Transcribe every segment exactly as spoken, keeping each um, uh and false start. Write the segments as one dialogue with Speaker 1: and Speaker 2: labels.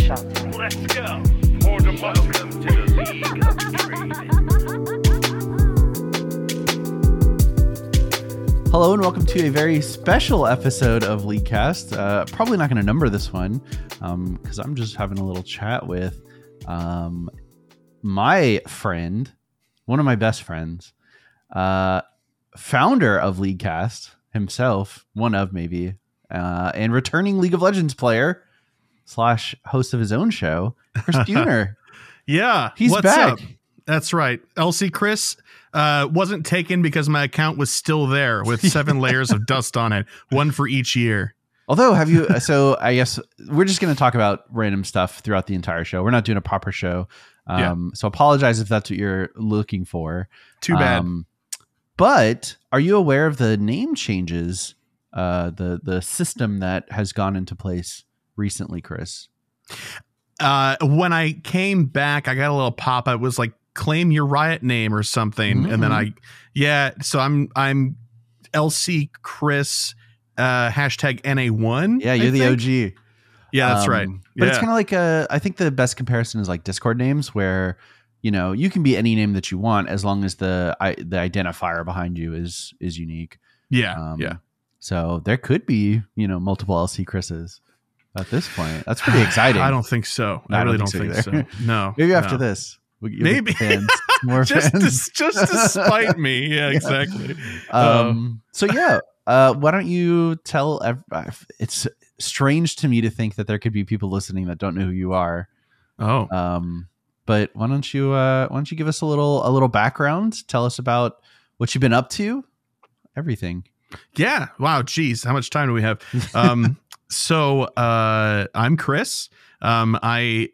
Speaker 1: special.
Speaker 2: Let's go. For the welcome to the League of Trade.
Speaker 3: Hello and welcome to a very special episode of Leaguecast. Uh, probably not going to number this one because um, I'm just having a little chat with um, my friend, one of my best friends, uh, founder of Leaguecast himself, one of maybe, uh, and returning League of Legends player slash host of his own show, Chris Buhner.
Speaker 4: Yeah,
Speaker 3: he's
Speaker 4: what's
Speaker 3: back.
Speaker 4: Up? That's right. L C Chris uh, wasn't taken because my account was still there with seven layers of dust on it, one for each year.
Speaker 3: Although, have you? So I guess we're just going to talk about random stuff throughout the entire show. We're not doing a proper show. Um, yeah. So apologize if that's what you're looking for.
Speaker 4: Too bad.
Speaker 3: Um, but are you aware of the name changes, uh, the the system that has gone into place recently, Chris?
Speaker 4: Uh, when I came back, I got a little pop. It was like, claim your Riot name or something. Mm-hmm. And then I, yeah. So I'm, I'm L C Chris, uh, hashtag N A one.
Speaker 3: Yeah. You're I the think. O G.
Speaker 4: Yeah, that's
Speaker 3: um,
Speaker 4: right.
Speaker 3: But
Speaker 4: yeah.
Speaker 3: it's kind of like a, I think the best comparison is like Discord names where, you know, you can be any name that you want as long as the, I, the identifier behind you is, is unique.
Speaker 4: Yeah.
Speaker 3: Um,
Speaker 4: yeah.
Speaker 3: So there could be, you know, multiple L C Chris's at this point. That's pretty exciting.
Speaker 4: I don't think so. I, I really don't think, don't think so. No.
Speaker 3: Maybe after
Speaker 4: no.
Speaker 3: this. We'll
Speaker 4: Maybe
Speaker 3: fans, more
Speaker 4: just
Speaker 3: fans.
Speaker 4: To, just to spite me. Yeah, exactly.
Speaker 3: Um, uh, so yeah, uh, why don't you tell? Every, it's strange to me to think that there could be people listening that don't know who you are.
Speaker 4: Oh,
Speaker 3: um, but why don't you? Uh, why don't you give us a little a little background? Tell us about what you've been up to. Everything.
Speaker 4: Yeah. Wow. Geez, how much time do we have? Um, so uh, I'm Chris. Um, I.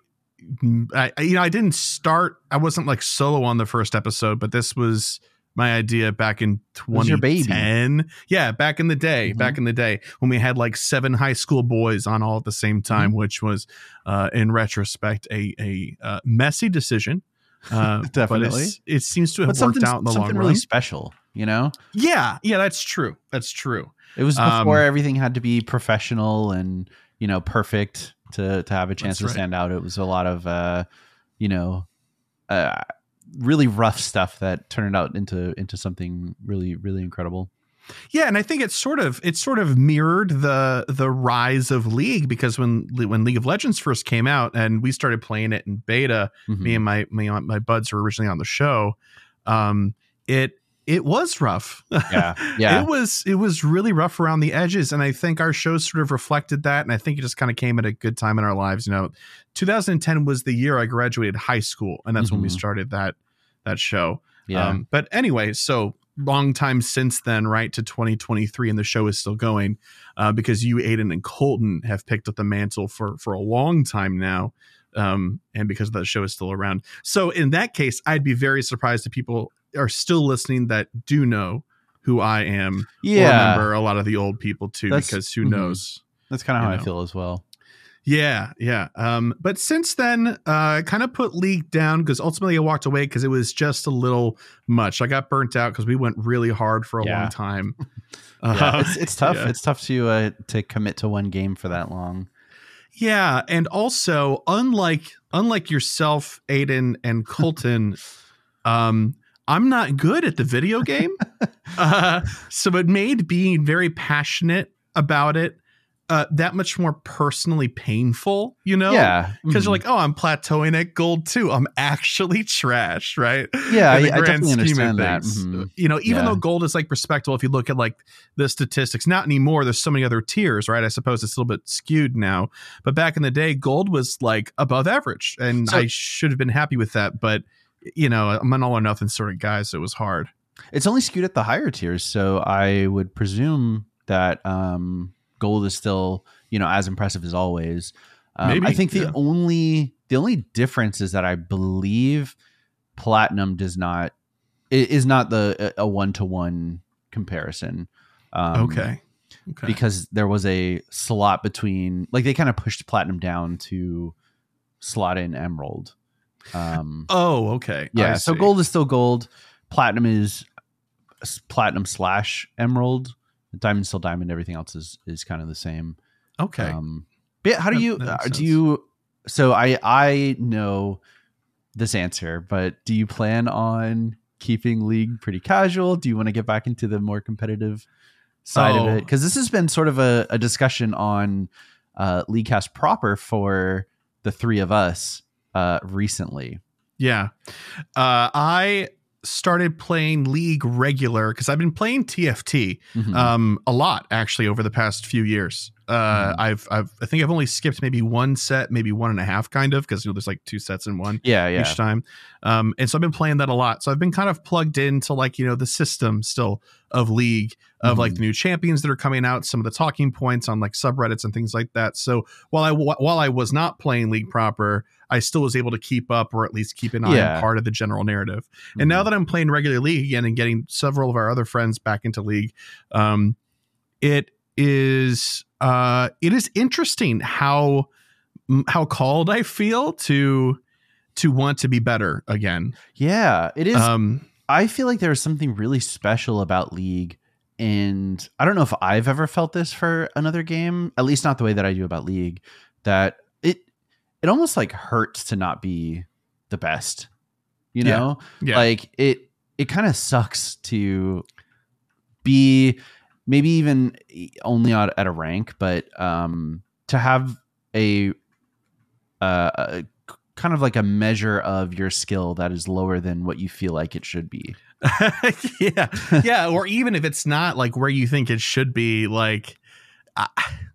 Speaker 4: I, you know, I didn't start. I wasn't like solo on the first episode, but this was my idea back in twenty ten. Yeah, back in the day, mm-hmm. back in the day when we had like seven high school boys on all at the same time, mm-hmm. which was, uh, in retrospect, a a uh, messy decision. Uh,
Speaker 3: Definitely,
Speaker 4: but it seems to have
Speaker 3: but
Speaker 4: worked out in the long
Speaker 3: something
Speaker 4: run.
Speaker 3: Really special, you know?
Speaker 4: Yeah, yeah, that's true. That's true.
Speaker 3: It was before
Speaker 4: um,
Speaker 3: everything had to be professional and you know perfect. To, to have a chance
Speaker 4: That's
Speaker 3: to
Speaker 4: right.
Speaker 3: stand out. It was a lot of, uh, you know, uh, really rough stuff that turned out into into something really, really incredible.
Speaker 4: Yeah, and I think it's sort of it sort of mirrored the the rise of League because when when League of Legends first came out and we started playing it in beta, mm-hmm. me and my my my buds were originally on the show. Um, it it was rough.
Speaker 3: Yeah, yeah.
Speaker 4: it was it was really rough around the edges, and I think our show sort of reflected that. And I think it just kind of came at a good time in our lives. You know, two thousand ten was the year I graduated high school, and that's mm-hmm. when we started that that show.
Speaker 3: Yeah.
Speaker 4: Um, but anyway, so long time since then, right to twenty twenty-three, and the show is still going uh, because you, Aiden, and Colton have picked up the mantle for for a long time now. Um, and because the show is still around. So in that case, I'd be very surprised if people are still listening that do know who I am.
Speaker 3: Yeah.
Speaker 4: Or remember a lot of the old people too,
Speaker 3: That's,
Speaker 4: because who
Speaker 3: mm-hmm.
Speaker 4: knows?
Speaker 3: That's kind of how
Speaker 4: know.
Speaker 3: I feel as well.
Speaker 4: Yeah. Yeah. Um, but since then, uh, I kind of put League down because ultimately I walked away because it was just a little much. I got burnt out because we went really hard for a
Speaker 3: yeah.
Speaker 4: long time.
Speaker 3: Uh, yeah, it's, it's tough.
Speaker 4: Yeah.
Speaker 3: It's tough to, uh, to commit to one game for that long.
Speaker 4: Yeah, and also unlike unlike yourself, Aiden and Colton, um, I'm not good at the video game, uh, so it made being very passionate about it uh, that much more personally painful. You know,
Speaker 3: yeah,
Speaker 4: because
Speaker 3: mm-hmm.
Speaker 4: you're like, oh, I'm plateauing at gold too. I'm actually trash, right?
Speaker 3: Yeah, I, I definitely understand that. Mm-hmm.
Speaker 4: You know, even
Speaker 3: yeah.
Speaker 4: though gold is like respectable, if you look at like the statistics, not anymore. There's so many other tiers, right? I suppose it's a little bit skewed now, but back in the day, gold was like above average, and so, I should have been happy with that. But you know, I'm an all or nothing sort of guy, so it was hard.
Speaker 3: It's only skewed at the higher tiers, so I would presume that um, gold is still, you know, as impressive as always. Um,
Speaker 4: Maybe,
Speaker 3: I think the
Speaker 4: yeah.
Speaker 3: only the only difference is that I believe platinum does not is not the a one to one comparison. Um,
Speaker 4: okay. okay,
Speaker 3: because there was a slot between, like they kind of pushed platinum down to slot in emerald. Um,
Speaker 4: oh, okay.
Speaker 3: Yeah.
Speaker 4: I
Speaker 3: So
Speaker 4: see.
Speaker 3: gold is still gold. Platinum is platinum slash emerald. Diamond still diamond. Everything else is is kind of the same.
Speaker 4: Okay.
Speaker 3: Um, but yeah, how do
Speaker 4: That-
Speaker 3: you
Speaker 4: that
Speaker 3: uh,
Speaker 4: makes
Speaker 3: do
Speaker 4: sense.
Speaker 3: you so I I know this answer, but do you plan on keeping League pretty casual? Do you want to get back into the more competitive side
Speaker 4: Oh.
Speaker 3: of it? Because this has been sort of a, a discussion on uh, LeagueCast proper for the three of us uh, recently.
Speaker 4: Yeah. Uh, I started playing League regular because I've been playing T F T
Speaker 3: Mhm.
Speaker 4: um, a lot actually over the past few years. Uh,
Speaker 3: Mhm.
Speaker 4: I've, I've, I think I've only skipped maybe one set, maybe one and a half, kind of, because you know there's like two sets in one
Speaker 3: Yeah, yeah.
Speaker 4: each time. Um, and so I've been playing that a lot. So I've been kind of plugged into like you know the system still of League, of like
Speaker 3: Mhm.
Speaker 4: the new champions that are coming out, some of the talking points on like subreddits and things like that. So while I while I was not playing League proper, I still was able to keep up or at least keep an eye
Speaker 3: Yeah.
Speaker 4: on part of the general narrative. And now
Speaker 3: Mhm.
Speaker 4: that I'm playing regular League again and getting several of our other friends back into League, um, it is uh, it is interesting how how called I feel to to want to be better again.
Speaker 3: Yeah, it is.
Speaker 4: Um,
Speaker 3: I feel like there's something really special about League, and I don't know if I've ever felt this for another game, at least not the way that I do about League, that it it almost like hurts to not be the best. You
Speaker 4: Yeah.
Speaker 3: know?
Speaker 4: yeah,
Speaker 3: Like it it kind of sucks to be maybe even only at, at a rank, but um to have a uh a, kind of like a measure of your skill that is lower than what you feel like it should be.
Speaker 4: yeah, yeah. Or even if it's not like where you think it should be, like I,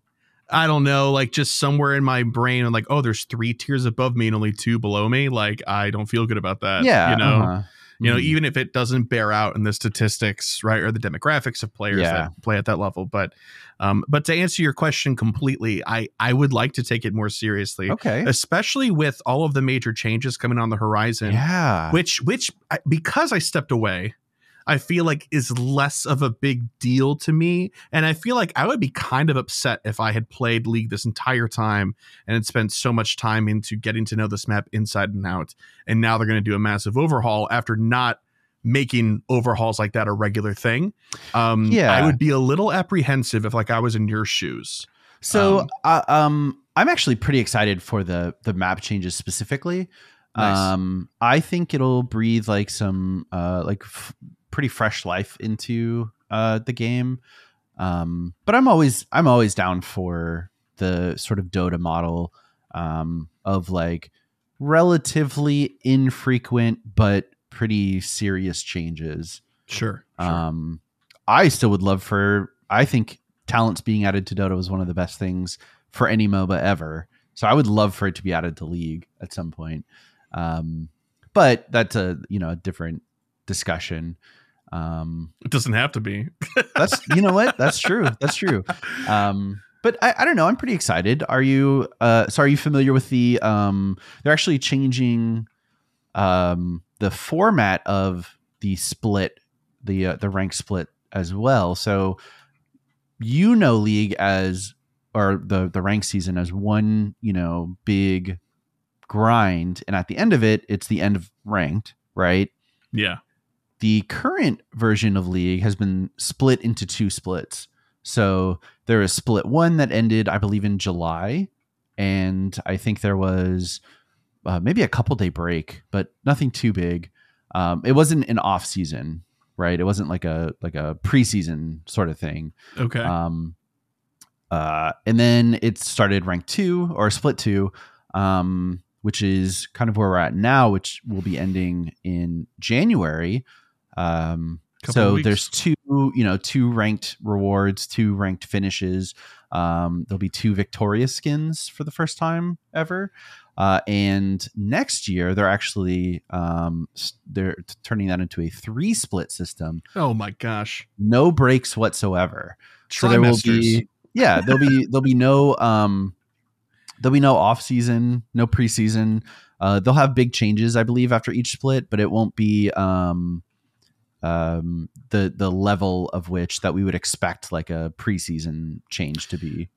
Speaker 4: I don't know, like just somewhere in my brain, I'm like, oh, there's three tiers above me and only two below me. Like I don't feel good about that.
Speaker 3: Yeah,
Speaker 4: you know.
Speaker 3: uh-huh.
Speaker 4: You know,
Speaker 3: Mhm.
Speaker 4: even if it doesn't bear out in the statistics, right, or the demographics of players
Speaker 3: Yeah.
Speaker 4: that play at that level, but, um, but to answer your question completely, I I would like to take it more seriously,
Speaker 3: Okay.
Speaker 4: especially with all of the major changes coming on the horizon,
Speaker 3: Yeah.
Speaker 4: which which I, because I stepped away, I feel like is less of a big deal to me, and I feel like I would be kind of upset if I had played League this entire time and had spent so much time into getting to know this map inside and out, and now they're going to do a massive overhaul after not making overhauls like that a regular thing. Um,
Speaker 3: Yeah.
Speaker 4: I would be a little apprehensive if like I was in your shoes.
Speaker 3: So,
Speaker 4: Um,
Speaker 3: uh, um, I'm actually pretty excited for the the map changes specifically.
Speaker 4: Nice.
Speaker 3: Um, I think it'll breathe like some uh, like f- pretty fresh life into uh, the game. Um, but I'm always I'm always down for the sort of Dota model um, of like relatively infrequent but pretty serious changes.
Speaker 4: Sure. sure.
Speaker 3: Um, I still would love for, I think talents being added to Dota was one of the best things for any MOBA ever. So I would love for it to be added to League at some point. Um, but that's a, you know, a different discussion. Um,
Speaker 4: It doesn't have to be.
Speaker 3: that's, you know what? That's true. That's true. Um, but I, I don't know. I'm pretty excited. Are you, uh, so are you familiar with the, um, they're actually changing, um, the format of the split, the, uh, the rank split as well. So, you know, League as, or the, the rank season as one, you know, big grind. And at the end of it, it's the end of ranked, right?
Speaker 4: Yeah.
Speaker 3: The current version of League has been split into two splits. So there is split one that ended, I believe, in July. And I think there was uh, maybe a couple day break, but nothing too big. Um, it wasn't an off season, right? It wasn't like a like a preseason sort of thing.
Speaker 4: Okay.
Speaker 3: Um, uh, and then it started rank two or split two, um, which is kind of where we're at now, which will be ending in January. Um,
Speaker 4: Couple
Speaker 3: so
Speaker 4: of weeks.
Speaker 3: there's two, you know, two ranked rewards, two ranked finishes. Um, there'll be two victorious skins for the first time ever. Uh, and next year they're actually, um, s- they're t- turning that into a three split system.
Speaker 4: Oh my gosh.
Speaker 3: No breaks whatsoever. So there will
Speaker 4: Trimesters.
Speaker 3: be, yeah, there'll be, there'll be no, um, there'll be no off season, no preseason. Uh, they'll have big changes, I believe, after each split, but it won't be, um, um, the, the level of which that we would expect like a preseason change to be.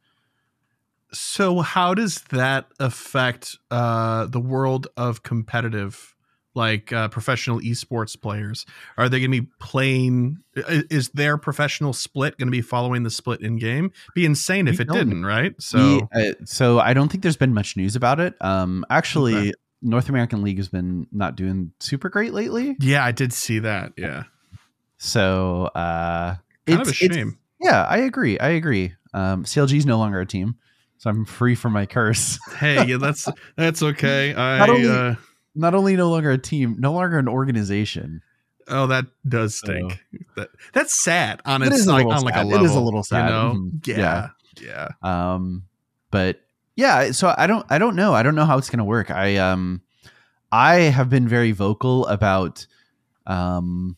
Speaker 4: So how does that affect uh, the world of competitive like uh, professional esports players? Are they going to be playing? Is their professional split going to be following the split in game? Be insane if
Speaker 3: We
Speaker 4: it
Speaker 3: don't-
Speaker 4: didn't, right? So
Speaker 3: We, uh, so I don't think there's been much news about it. Um, actually,
Speaker 4: Okay.
Speaker 3: North American League has been not doing super great lately.
Speaker 4: yeah, I did see that. Yeah,
Speaker 3: So uh,
Speaker 4: kind
Speaker 3: it's
Speaker 4: of a
Speaker 3: it's-
Speaker 4: shame.
Speaker 3: yeah, I agree. I agree. Um, C L G is no longer a team, so I'm free from my curse.
Speaker 4: Hey, yeah, that's that's okay. I
Speaker 3: Not only-
Speaker 4: uh,
Speaker 3: Not only no longer a team, no longer an organization.
Speaker 4: oh, that does stink. That that's sad on
Speaker 3: It
Speaker 4: its
Speaker 3: is a
Speaker 4: like
Speaker 3: little
Speaker 4: on like a
Speaker 3: sad.
Speaker 4: level.
Speaker 3: It is a little sad.
Speaker 4: You know?
Speaker 3: Mhm.
Speaker 4: Yeah, yeah.
Speaker 3: Um, but yeah, so I don't, I don't know. I don't know how it's going to work. I, um, I have been very vocal about, um,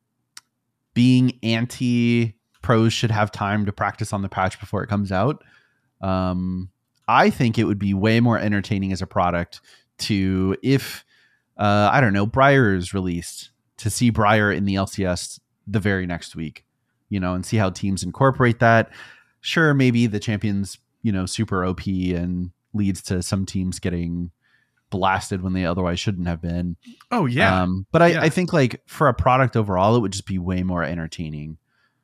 Speaker 3: being anti pros should have time to practice on the patch before it comes out. Um, I think it would be way more entertaining as a product to, if, uh, I don't know, Briar is released, to see Briar in the L C S the very next week, you know, and see how teams incorporate that. Sure, maybe the champion's, you know, super O P and leads to some teams getting blasted when they otherwise shouldn't have been.
Speaker 4: Oh yeah.
Speaker 3: Um, but I,
Speaker 4: Yeah.
Speaker 3: I think like for a product overall, it would just be way more entertaining.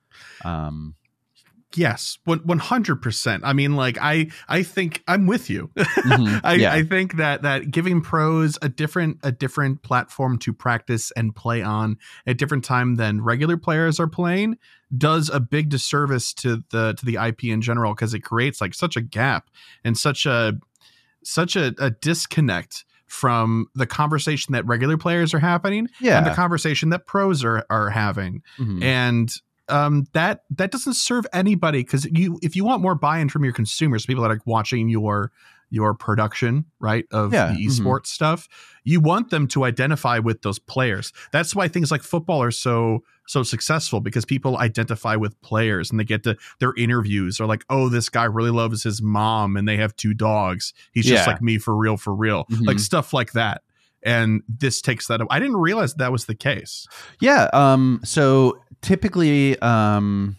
Speaker 3: Um,
Speaker 4: Yes, one hundred percent. I mean, like I, I think I'm with you.
Speaker 3: Mhm,
Speaker 4: I,
Speaker 3: yeah.
Speaker 4: I think that that giving pros a different a different platform to practice and play on at different time than regular players are playing does a big disservice to the to the I P in general, because it creates like such a gap and such a such a, a disconnect from the conversation that regular players are having
Speaker 3: yeah.
Speaker 4: and the conversation that pros are are having.
Speaker 3: Mhm.
Speaker 4: And um that that doesn't serve anybody, because you if you want more buy-in from your consumers, people that are watching your your production, right, of
Speaker 3: Yeah,
Speaker 4: the
Speaker 3: mhm.
Speaker 4: esports stuff, you want them to identify with those players. That's why things like football are so so successful, because people identify with players and they get to their interviews are like, oh, this guy really loves his mom and they have two dogs, he's just
Speaker 3: Yeah.
Speaker 4: like me for real for real
Speaker 3: Mhm.
Speaker 4: like stuff like that. And this takes that. I didn't realize that was the case.
Speaker 3: Yeah. Um, so typically, um,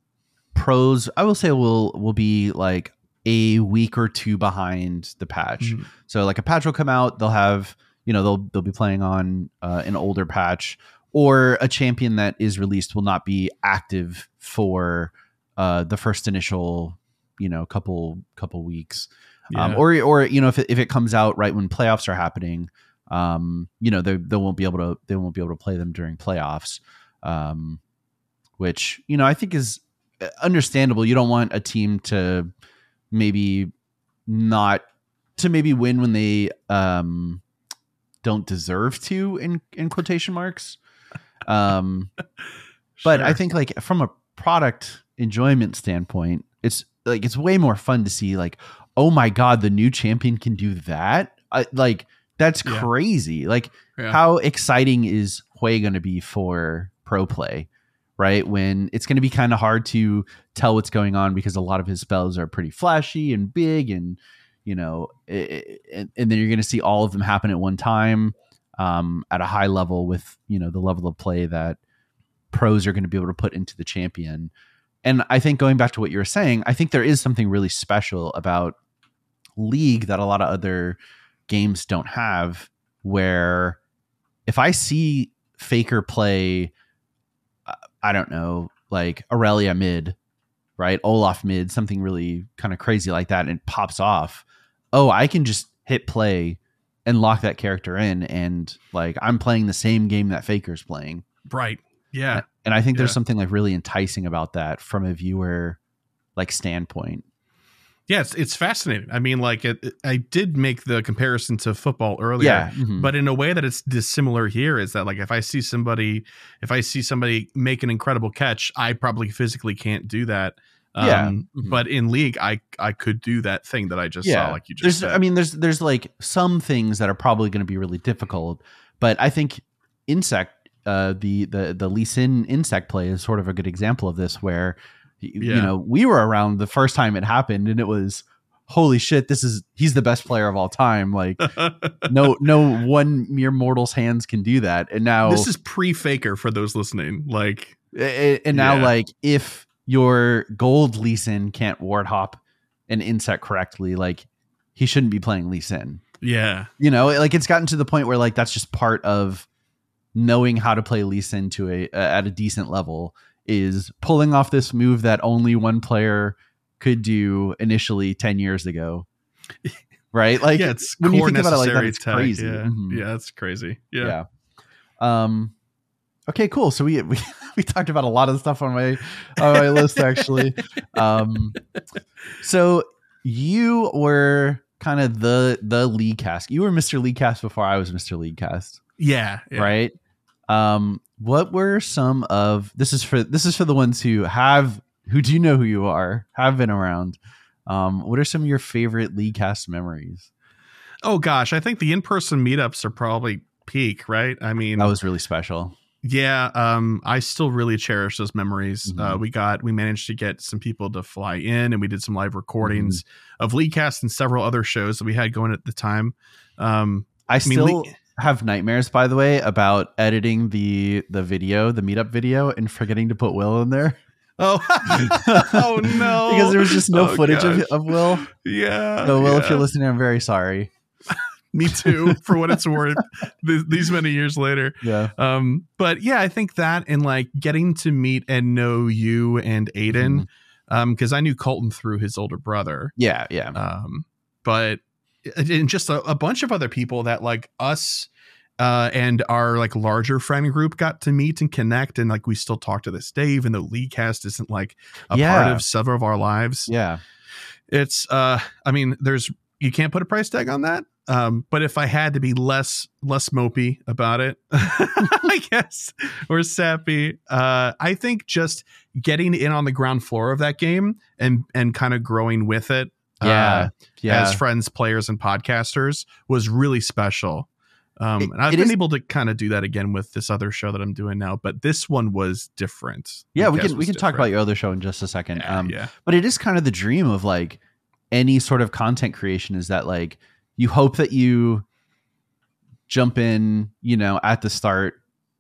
Speaker 3: pros, I will say, will will be like a week or two behind the patch.
Speaker 4: Mhm.
Speaker 3: So like a patch will come out, they'll have, you know, they'll they'll be playing on uh, an older patch, or a champion that is released will not be active for uh, the first initial, you know, couple couple weeks. Um,
Speaker 4: Yeah.
Speaker 3: or or you know, if it, if it comes out right when playoffs are happening, um, you know, they they won't be able to they won't be able to play them during playoffs, um, which, you know, I think is understandable. You don't want a team to maybe not to maybe win when they um, don't deserve to, in in quotation marks. Um, but I
Speaker 4: Sure.
Speaker 3: think like from a product enjoyment standpoint, it's like it's way more fun to see like, oh my god, the new champion can do that. I, like that's
Speaker 4: Yeah.
Speaker 3: crazy. Like
Speaker 4: Yeah.
Speaker 3: how exciting is Hui going to be for pro play, right? When it's going to be kind of hard to tell what's going on because a lot of his spells are pretty flashy and big, and you know, it, and, and then you're going to see all of them happen at one time um, at a high level with, you know, the level of play that pros are going to be able to put into the champion. And I think going back to what you were saying, I think there is something really special about League that a lot of other games don't have, where if I see Faker play, uh, I don't know, like Aurelia mid, right? Olaf mid, something really kind of crazy like that, and it pops off. Oh, I can just hit play and lock that character in, and like I'm playing the same game that Faker's playing.
Speaker 4: Right. Yeah.
Speaker 3: And I think there's
Speaker 4: Yeah.
Speaker 3: something like really enticing about that from a viewer like standpoint.
Speaker 4: Yeah. It's, it's fascinating. I mean, like it, it- I did make the comparison to football earlier,
Speaker 3: Yeah. mhm.
Speaker 4: but in a way that it's dissimilar here is that like if I see somebody, if I see somebody make an incredible catch, I probably physically can't do that.
Speaker 3: Yeah.
Speaker 4: Um,
Speaker 3: Mhm.
Speaker 4: But in League, I I could do that thing that I just
Speaker 3: yeah.
Speaker 4: saw, like you just
Speaker 3: there's,
Speaker 4: said.
Speaker 3: I mean, there's there's like some things that are probably going to be really difficult, but I think Insect, uh, the the the Lee Sin Insect play is sort of a good example of this, where y- you
Speaker 4: Yeah.
Speaker 3: know, we were around the first time it happened, and it was holy shit, this is he's the best player of all time. Like no no one mere mortal's hands can do that, and now
Speaker 4: This is pre-Faker for those listening. Like,
Speaker 3: A- and now
Speaker 4: Yeah.
Speaker 3: like if your gold Lee Sin can't ward hop an insect correctly, like he shouldn't be playing Lee Sin.
Speaker 4: Yeah.
Speaker 3: You know, like it's gotten to the point where like that's just part of knowing how to play Lee Sin to a uh, at a decent level is pulling off this move that only one player could do initially ten years ago. Right? Like
Speaker 4: Yeah, it's
Speaker 3: when
Speaker 4: core
Speaker 3: you think about it like that,
Speaker 4: necessary
Speaker 3: it's
Speaker 4: tech.
Speaker 3: crazy.
Speaker 4: Yeah.
Speaker 3: Mhm.
Speaker 4: Yeah, that's crazy. Yeah.
Speaker 3: Yeah. Um okay, cool. So we we we talked about a lot of stuff on my on my list actually. Um so you were kind of the the lead cast. You were Mister Lead Cast before I was Mister Lead Cast,
Speaker 4: Yeah. yeah.
Speaker 3: right? Um what were some of this is for this is for the ones who have who do know who you are, have been around. Um what are some of your favorite lead cast memories?
Speaker 4: Oh gosh, I think the in-person meetups are probably peak, right? I mean,
Speaker 3: That was really special.
Speaker 4: yeah, um, I still really cherish those memories.
Speaker 3: Mhm.
Speaker 4: Uh, we got, we managed to get some people to fly in, and we did some live recordings of Leadcast and several other shows that we had going at the time. Um,
Speaker 3: I
Speaker 4: mean,
Speaker 3: still
Speaker 4: Le-
Speaker 3: have nightmares, by the way, about editing the the video, the meetup video, and forgetting to put Will in there.
Speaker 4: oh, oh no,
Speaker 3: Because there was just no
Speaker 4: Oh,
Speaker 3: footage of,
Speaker 4: gosh.
Speaker 3: of Will.
Speaker 4: Yeah.
Speaker 3: So, Will, if
Speaker 4: yeah.
Speaker 3: you're listening, I'm very sorry.
Speaker 4: Me too, for what it's worth, th- these many years later.
Speaker 3: Yeah.
Speaker 4: Um, but yeah, I think that and like getting to meet and know you and Aiden,
Speaker 3: Mhm.
Speaker 4: um, because I knew Colton through his older brother.
Speaker 3: Yeah. Yeah.
Speaker 4: Um, but and just a, a bunch of other people that like us uh, and our like larger friend group got to meet and connect, and like we still talk to this day, even though Leadcast isn't like a
Speaker 3: Yeah.
Speaker 4: part of several of our lives.
Speaker 3: yeah.
Speaker 4: It's uh, I mean, there's you can't put a price tag on that. Um, but if I had to be less less mopey about it, I guess, or sappy, uh, I think just getting in on the ground floor of that game and and kind of growing with it,
Speaker 3: Yeah.
Speaker 4: uh,
Speaker 3: Yeah.
Speaker 4: as friends, players, and podcasters was really special. Um,
Speaker 3: It-
Speaker 4: and I've
Speaker 3: it
Speaker 4: been
Speaker 3: is-
Speaker 4: able to kind of do that again with this other show that I'm doing now, but this one was different.
Speaker 3: yeah. We
Speaker 4: Leadcast
Speaker 3: can we
Speaker 4: was
Speaker 3: can talk about
Speaker 4: different.
Speaker 3: your other show in just a second.
Speaker 4: Yeah,
Speaker 3: um,
Speaker 4: yeah.
Speaker 3: But it is kind of the dream of like any sort of content creation is that like you hope that you jump in, you know, at the start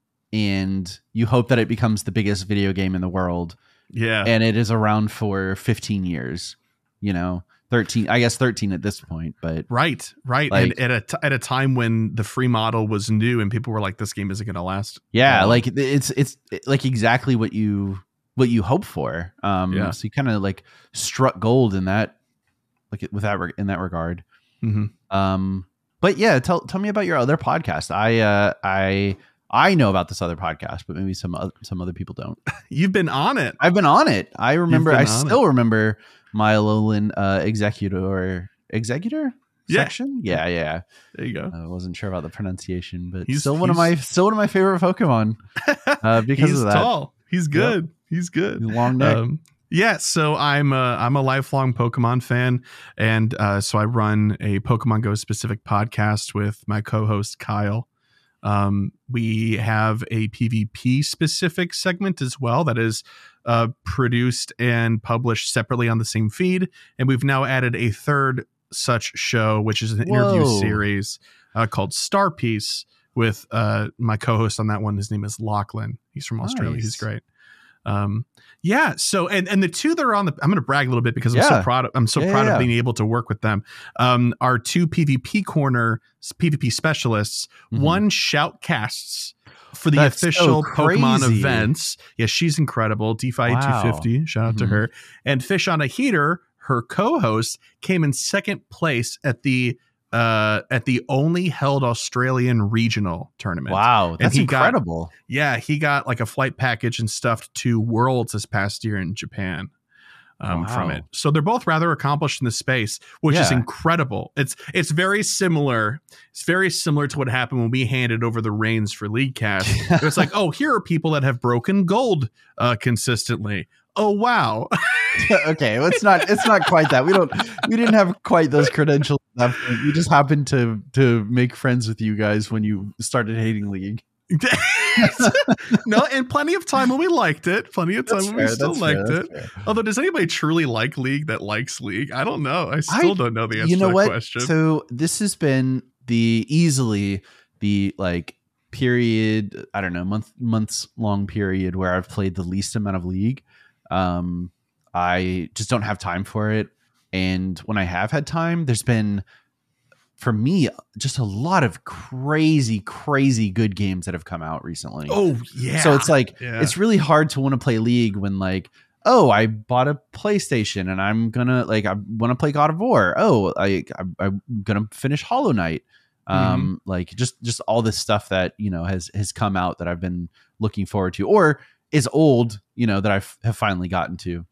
Speaker 3: and you hope that it becomes the biggest video game in the world
Speaker 4: Yeah.
Speaker 3: and it is around for fifteen years, you know, thirteen, I guess thirteen at this point, but
Speaker 4: Right, right,
Speaker 3: Like-
Speaker 4: and at a t- at a time when the free model was new and people were like, "This game isn't going to last."
Speaker 3: yeah,
Speaker 4: long.
Speaker 3: like it's, it's like exactly what you, what you hope for. Um,
Speaker 4: Yeah.
Speaker 3: so you kind of like struck gold in that, like with that, re- in that regard.
Speaker 4: Mhm.
Speaker 3: Um, but yeah, tell tell me about your other podcast. I uh, I I know about this other podcast, but maybe some other, some other people don't.
Speaker 4: You've been on it.
Speaker 3: I've been on it. I remember.
Speaker 4: been
Speaker 3: I
Speaker 4: on
Speaker 3: still remember my Alolan uh, executor executor
Speaker 4: Yeah.
Speaker 3: section. Yeah, yeah.
Speaker 4: There you go.
Speaker 3: I wasn't sure about the pronunciation, but
Speaker 4: He's-
Speaker 3: still one of
Speaker 4: he's-
Speaker 3: my still one of my favorite Pokemon uh, because
Speaker 4: He's
Speaker 3: of that.
Speaker 4: tall. He's good. He's good.
Speaker 3: Long neck.
Speaker 4: Um, yeah, so I'm a, I'm a lifelong Pokemon fan, and uh, so I run a Pokemon Go specific podcast with my co-host Kyle. Um, we have a PvP specific segment as well that is uh, produced and published separately on the same feed, and we've now added a third such show, which is an interview
Speaker 3: Whoa.
Speaker 4: series uh, called Star Piece with uh, my co-host on that one. His name is Lachlan. He's from Australia. He's
Speaker 3: Nice.
Speaker 4: great. Um, yeah. So, and, and the two that are on the, I'm going to brag a little bit because I'm so
Speaker 3: Yeah.
Speaker 4: proud of, I'm so
Speaker 3: Yeah,
Speaker 4: proud
Speaker 3: yeah,
Speaker 4: of
Speaker 3: yeah.
Speaker 4: being able to work with them. Um, our two PvP corner PvP specialists,
Speaker 3: Mhm.
Speaker 4: one shoutcasts for the
Speaker 3: That's so
Speaker 4: official Pokemon
Speaker 3: crazy.
Speaker 4: events. Yeah. She's incredible. DeFi
Speaker 3: Wow.
Speaker 4: two fifty. Shout out to
Speaker 3: Mhm.
Speaker 4: her. And Fish on a Heater, her co-host, came in second place at the, uh, at the only held Australian regional tournament.
Speaker 3: Wow, that's
Speaker 4: he got-
Speaker 3: incredible.
Speaker 4: Yeah, he got like a flight package and stuff to Worlds this past year in Japan um, from
Speaker 3: Wow.
Speaker 4: it. So they're both rather accomplished in the space, which is
Speaker 3: Yeah.
Speaker 4: incredible. It's it's very similar. It's very similar to what happened when we handed over the reins for Leaguecast. It's like, oh, here are people that have broken gold uh, consistently. Oh wow,
Speaker 3: Okay, well, it's not it's not quite that. We don't we didn't have quite those credentials. at that point. We just happened to to make friends with you guys when you started hating League.
Speaker 4: no, and plenty of time when we liked it. Plenty of time
Speaker 3: That's
Speaker 4: when
Speaker 3: fair,
Speaker 4: we still
Speaker 3: that's fair,
Speaker 4: liked
Speaker 3: that's
Speaker 4: it.
Speaker 3: fair.
Speaker 4: Although, does anybody truly like League that likes League? I don't know. I still
Speaker 3: I-
Speaker 4: don't know the answer
Speaker 3: You know
Speaker 4: to that
Speaker 3: what?
Speaker 4: question.
Speaker 3: So this has been the easily the like period, I don't know, month months long period where I've played the least amount of League. Um I just don't have time for it. And when I have had time, there's been for me, just a lot of crazy, crazy good games that have come out recently.
Speaker 4: Oh yeah.
Speaker 3: So it's like,
Speaker 4: Yeah.
Speaker 3: it's really hard to want to play League when like, oh, I bought a PlayStation and I'm gonna like, I want to play God of War. Oh, I, I I'm gonna finish Hollow Knight. Um, mm-hmm. Like just, just all this stuff that, you know, has, has come out that I've been looking forward to, or is old, you know, that I have finally gotten to.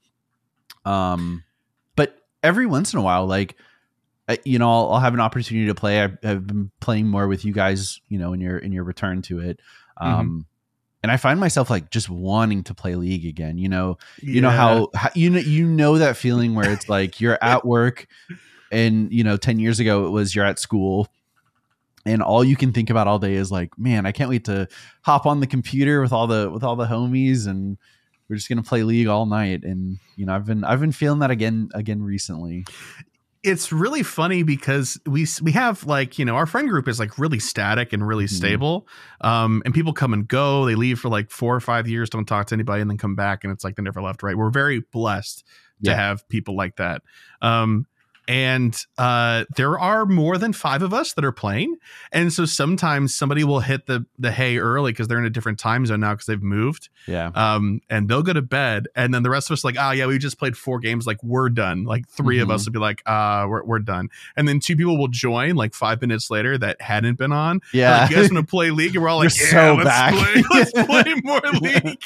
Speaker 3: Um, but every once in a while, like, I, you know, I'll, I'll have an opportunity to play. I've, I've been playing more with you guys, you know, in your, in your return to it. Um, mm-hmm. And I find myself like just wanting to play League again. You know, yeah. you know how, how you know you know that feeling where it's like you're at work, and you know, ten years ago it was you're at school, and all you can think about all day is like, man, I can't wait to hop on the computer with all the with all the homies, and we're just gonna play League all night. And you know, I've been I've been feeling that again again recently.
Speaker 4: It's really funny because we we have like, you know, our friend group is like really static and really mm-hmm. stable. Um, and people come and go. They leave for like four or five years, don't talk to anybody, and then come back, and it's like they never left. Right. We're very blessed to yeah. have people like that. Um, and uh, there are more than five of us that are playing. And so sometimes somebody will hit the the hay early because they're in a different time zone now because they've moved.
Speaker 3: Yeah.
Speaker 4: Um, and they'll go to bed. And then the rest of us are like, oh, yeah, we just played four games. Like, we're done. Like three mm-hmm. of us will be like, uh, we're, we're done. And then two people will join like five minutes later that hadn't been on.
Speaker 3: Yeah.
Speaker 4: Like, you guys want to play League? And we're all like,
Speaker 3: we're
Speaker 4: yeah,
Speaker 3: so
Speaker 4: let's,
Speaker 3: back.
Speaker 4: play, let's play more League.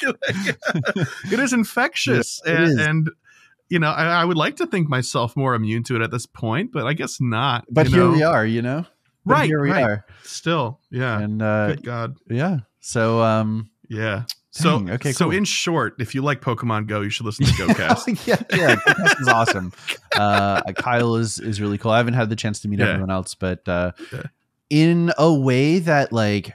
Speaker 4: It is infectious.
Speaker 3: It
Speaker 4: and,
Speaker 3: is.
Speaker 4: and you know, I, I would like to think myself more immune to it at this point, but I guess not.
Speaker 3: But
Speaker 4: you
Speaker 3: here
Speaker 4: know?
Speaker 3: we are, you know? But
Speaker 4: right.
Speaker 3: Here we
Speaker 4: right.
Speaker 3: are.
Speaker 4: Still. Yeah.
Speaker 3: And uh,
Speaker 4: good God.
Speaker 3: Yeah. So, um,
Speaker 4: yeah. So,
Speaker 3: dang, okay,
Speaker 4: so
Speaker 3: cool.
Speaker 4: in short, if you like Pokemon Go, you should listen to GoCast.
Speaker 3: yeah. Yeah. GoCast is awesome. Uh, Kyle is, is really cool. I haven't had the chance to meet
Speaker 4: yeah.
Speaker 3: everyone else, but uh,
Speaker 4: yeah.
Speaker 3: in a way that like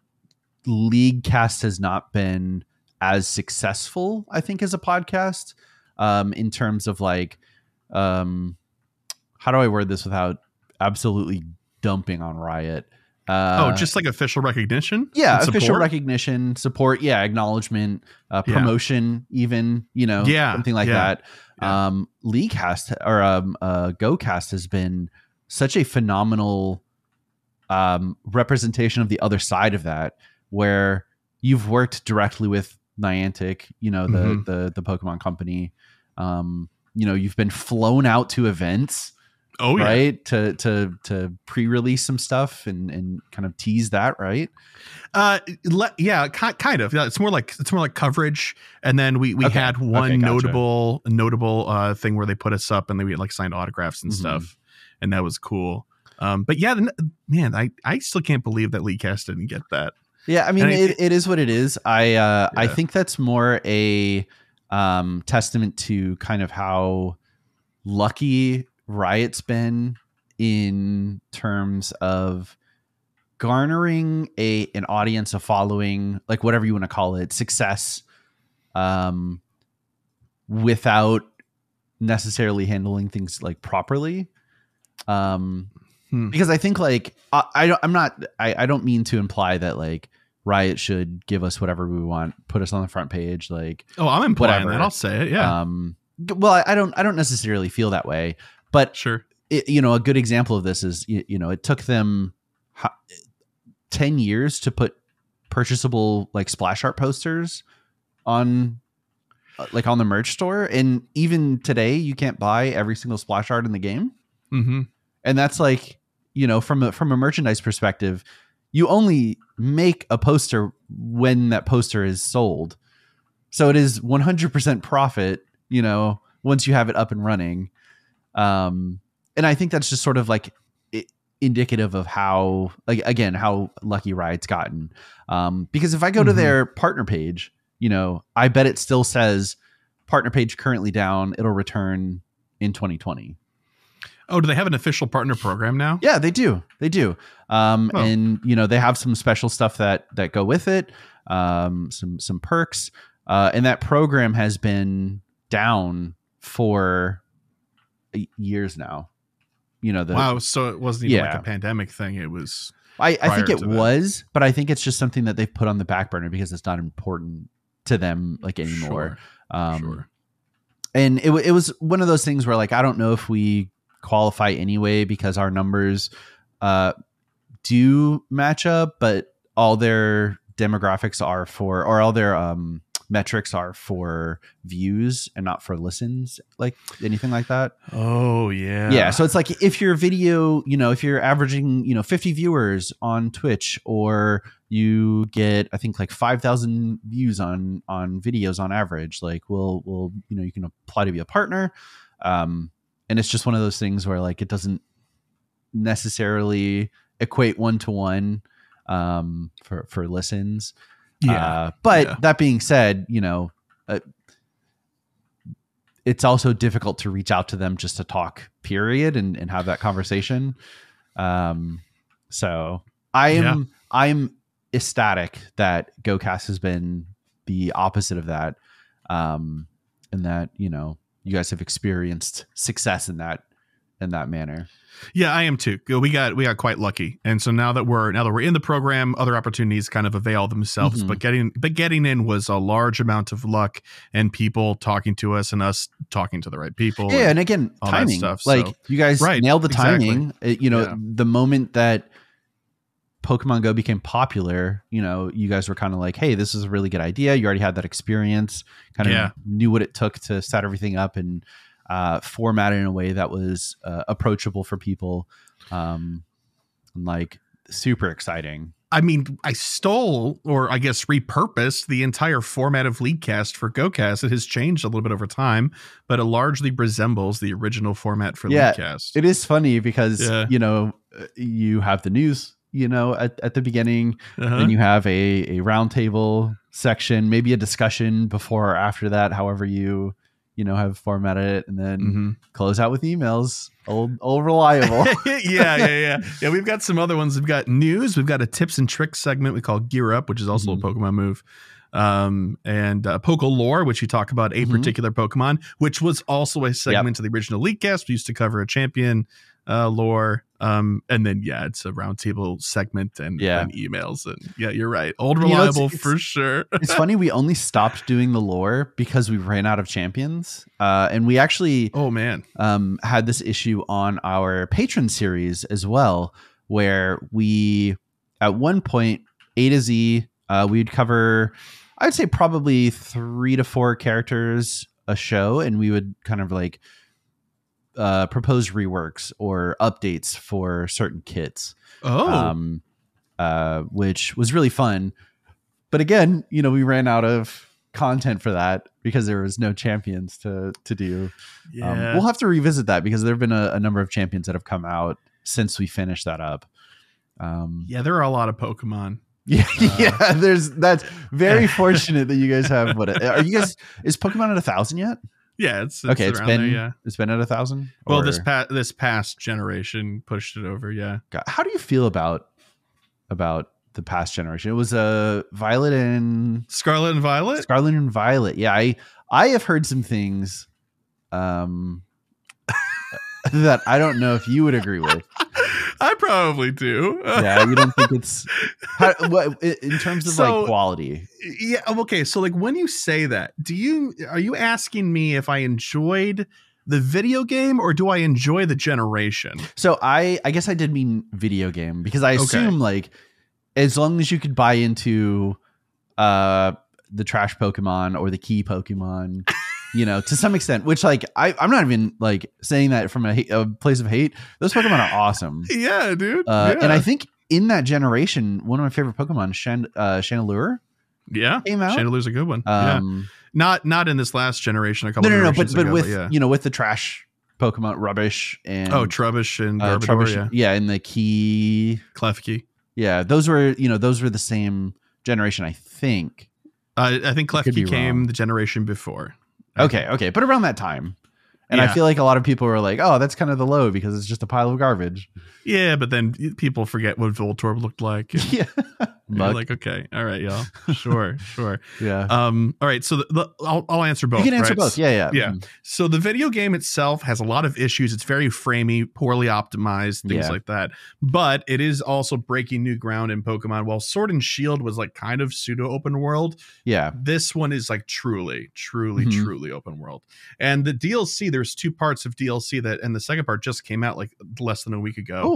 Speaker 3: LeagueCast has not been as successful, I think, as a podcast. Um, in terms of like, um, how do I word this without absolutely dumping on Riot? Uh,
Speaker 4: oh, just like official recognition?
Speaker 3: Yeah, official recognition, support, yeah, acknowledgement, uh, promotion, yeah. even, you know,
Speaker 4: yeah,
Speaker 3: something like
Speaker 4: yeah.
Speaker 3: that. Yeah. Um, LeagueCast or um, uh, GoCast has been such a phenomenal um, representation of the other side of that, where you've worked directly with Niantic, you know, the mm-hmm. the the Pokemon company. Um, you know, you've been flown out to events,
Speaker 4: oh yeah,
Speaker 3: right, to to to pre-release some stuff and and kind of tease that, right?
Speaker 4: Uh, le- yeah, ki- kind of. Yeah, it's more like it's more like coverage. And then we we
Speaker 3: okay.
Speaker 4: had one
Speaker 3: okay, gotcha.
Speaker 4: notable notable uh thing where they put us up and they we like signed autographs and mm-hmm. stuff, and that was cool. Um, but yeah, man, I I still can't believe that LeagueCast didn't get that.
Speaker 3: Yeah, I mean,
Speaker 4: I,
Speaker 3: it, it is what it is. I uh,
Speaker 4: yeah.
Speaker 3: I think that's more a um, testament to kind of how lucky Riot's been in terms of garnering a an audience, a following, like whatever you want to call it, success, um, without necessarily handling things like properly. Um, hmm. Because I think like I, I don't, I'm not, I, I don't mean to imply that like Riot should give us whatever we want, put us on the front page, like
Speaker 4: oh, I'm implying
Speaker 3: whatever.
Speaker 4: that. I'll say it. Yeah.
Speaker 3: Um, well, I, I don't, I don't necessarily feel that way, but
Speaker 4: sure.
Speaker 3: It, you know, a good example of this is you, you know, it took them ho- ten years to put purchasable like splash art posters on, like on the merch store, and even today you can't buy every single splash art in the game.
Speaker 4: Mm-hmm.
Speaker 3: And that's like, you know, from a from a merchandise perspective, you only make a poster when that poster is sold. So it is one hundred percent profit, you know, once you have it up and running. Um, and I think that's just sort of like it, indicative of how, like, again, how lucky Riot's gotten. Um, because if I go mm-hmm. to their partner page, you know, I bet it still says partner page currently down. It'll return in twenty twenty.
Speaker 4: Oh, do they have an official partner program now?
Speaker 3: Yeah, they do. They do. Um,
Speaker 4: oh.
Speaker 3: And, you know, they have some special stuff that that go with it, um, some some perks. Uh, and that program has been down for years now. You know, the,
Speaker 4: wow. So it wasn't even
Speaker 3: yeah.
Speaker 4: like a pandemic thing. It was.
Speaker 3: I, I think it
Speaker 4: that.
Speaker 3: was, but I think it's just something that they've put on the back burner because it's not important to them like anymore.
Speaker 4: Sure.
Speaker 3: Um,
Speaker 4: sure.
Speaker 3: And it it was one of those things where like I don't know if we qualify anyway because our numbers uh, do match up, but all their demographics are for, or all their um, metrics are for views and not for listens, like anything like that.
Speaker 4: Oh yeah.
Speaker 3: Yeah. So it's like if your video, you know, if you're averaging, you know, fifty viewers on Twitch, or you get, I think like five thousand views on, on videos on average, like we'll, we'll, you know, you can apply to be a partner. Um, and it's just one of those things where like, it doesn't necessarily equate one to one, um, for, for listens.
Speaker 4: Yeah.
Speaker 3: Uh, but
Speaker 4: yeah.
Speaker 3: that being said, you know, uh, it's also difficult to reach out to them just to talk, period, and, and have that conversation. Um, so I am,
Speaker 4: Yeah.
Speaker 3: I'm ecstatic that GoCast has been the opposite of that. Um, and that, you know, you guys have experienced success in that, in that manner.
Speaker 4: Yeah, I am too. We got we got quite lucky, and so now that we're now that we're in the program, other opportunities kind of avail themselves.
Speaker 3: Mhm.
Speaker 4: But getting but getting in was a large amount of luck and people talking to us and us talking to the right people.
Speaker 3: Yeah, and again,
Speaker 4: all that
Speaker 3: timing.
Speaker 4: stuff,
Speaker 3: Like
Speaker 4: so-
Speaker 3: you guys
Speaker 4: Right,
Speaker 3: nailed the
Speaker 4: exactly.
Speaker 3: timing. It- you know,
Speaker 4: Yeah.
Speaker 3: the moment that Pokemon Go became popular, you know, you guys were kind of like, hey, this is a really good idea. You already had that experience, kind of
Speaker 4: Yeah.
Speaker 3: knew what it took to set everything up and uh, format it in a way that was uh, approachable for people. Um, and like super exciting.
Speaker 4: I mean, I stole, or I guess repurposed, the entire format of Leadcast for GoCast. It has changed a little bit over time, but it largely resembles the original format for
Speaker 3: Yeah,
Speaker 4: Leadcast.
Speaker 3: It is funny because,
Speaker 4: Yeah.
Speaker 3: you know, uh, you have the news, you know, at, at the beginning,
Speaker 4: Uh-huh.
Speaker 3: then you have a, a roundtable section, maybe a discussion before or after that, however you, you know, have formatted it, and then
Speaker 4: Mhm.
Speaker 3: close out with emails. Old, old reliable.
Speaker 4: yeah, yeah, yeah. Yeah, we've got some other ones. We've got news. We've got a tips and tricks segment we call Gear Up, which is also
Speaker 3: Mhm.
Speaker 4: a Pokemon move. Um, and uh, Poke Lore, which you talk about a
Speaker 3: Mhm.
Speaker 4: particular Pokemon, which was also a segment of the original Leakcast. We used to cover a champion uh, lore. Um, and then, yeah, it's a roundtable segment and,
Speaker 3: Yeah.
Speaker 4: and emails. And yeah, you're right. Old
Speaker 3: You know, it's-
Speaker 4: reliable
Speaker 3: it's-
Speaker 4: for sure.
Speaker 3: It's funny, we only stopped doing the lore because we ran out of champions. Uh, and we actually
Speaker 4: Oh, man.
Speaker 3: um, had this issue on our patron series as well, where we, at one point, A to Z, uh, we'd cover, I'd say probably three to four characters a show, and we would kind of like uh, propose reworks or updates for certain kits,
Speaker 4: Oh,
Speaker 3: um, uh, which was really fun. But again, you know, we ran out of content for that because there was no champions to to do.
Speaker 4: yeah.
Speaker 3: Um, we'll have to revisit that because there have been a, a number of champions that have come out since we finished that up. Um,
Speaker 4: yeah, there are a lot of Pokemon.
Speaker 3: yeah,
Speaker 4: Uh,
Speaker 3: yeah. There's that's very fortunate that you guys have. What are you guys? Is Pokemon at a thousand yet?
Speaker 4: Yeah, it's, it's
Speaker 3: Okay, it's
Speaker 4: around
Speaker 3: been
Speaker 4: there, yeah.
Speaker 3: it's been at a thousand.
Speaker 4: Well,
Speaker 3: Or-
Speaker 4: this past this past generation pushed it over. Yeah.
Speaker 3: God, how do you feel about about the past generation? It was a uh, Violet and
Speaker 4: Scarlet and Violet.
Speaker 3: Scarlet and Violet. Yeah, I I have heard some things um that I don't know if you would agree with.
Speaker 4: I probably do.
Speaker 3: Yeah, you don't think it's how, what in terms of
Speaker 4: So-
Speaker 3: like quality?
Speaker 4: Yeah. Okay. So, like, when you say that, do you are you asking me if I enjoyed the video game or do I enjoy the generation?
Speaker 3: So I I guess I did mean video game because I
Speaker 4: Okay.
Speaker 3: assume like as long as you could buy into uh the trash Pokemon or the key Pokemon, you know, to some extent, which like I I'm not even like saying that from a, hate, a place of hate. Those Pokemon are awesome.
Speaker 4: Yeah, dude.
Speaker 3: Uh,
Speaker 4: yeah.
Speaker 3: And I think in that generation, one of my favorite Pokemon, Shan, uh, Chandelure,
Speaker 4: yeah,
Speaker 3: came out.
Speaker 4: Chandelure's a good one. yeah.
Speaker 3: Um,
Speaker 4: Not not in this last generation. A
Speaker 3: no,
Speaker 4: couple.
Speaker 3: no, no, but
Speaker 4: generations
Speaker 3: but
Speaker 4: ago,
Speaker 3: with
Speaker 4: yeah.
Speaker 3: you know with the trash Pokemon, Rubbish and
Speaker 4: Oh, Trubbish and
Speaker 3: uh,
Speaker 4: Garbodor.
Speaker 3: Trubbish,
Speaker 4: Yeah.
Speaker 3: yeah, and the key,
Speaker 4: Klefki.
Speaker 3: yeah, those were you know those were the same generation, I think.
Speaker 4: Uh, I think
Speaker 3: could be
Speaker 4: Klefki came
Speaker 3: wrong.
Speaker 4: the generation before. I
Speaker 3: Okay,
Speaker 4: think.
Speaker 3: okay, but around that time. And I
Speaker 4: Yeah.
Speaker 3: feel like a lot of people were like, "Oh, that's kind of the low because it's just a pile of garbage."
Speaker 4: Yeah, but then people forget what Voltorb looked like. and
Speaker 3: Yeah,
Speaker 4: you're
Speaker 3: Mug.
Speaker 4: like, okay, all right, y'all. Sure, sure.
Speaker 3: yeah.
Speaker 4: Um, all right, so the, the, I'll, I'll answer both.
Speaker 3: you can answer
Speaker 4: right?
Speaker 3: both. Yeah, yeah,
Speaker 4: Yeah.
Speaker 3: Mhm.
Speaker 4: So the video game itself has a lot of issues. It's very framey, poorly optimized, things
Speaker 3: Yeah.
Speaker 4: like that. But it is also breaking new ground in Pokemon. While Sword and Shield was like kind of pseudo open world,
Speaker 3: yeah.
Speaker 4: this one is like truly, truly,
Speaker 3: Mhm.
Speaker 4: truly open world. And the D L C, there's two parts of D L C that, and the second part just came out like less than a week ago.
Speaker 3: Oh,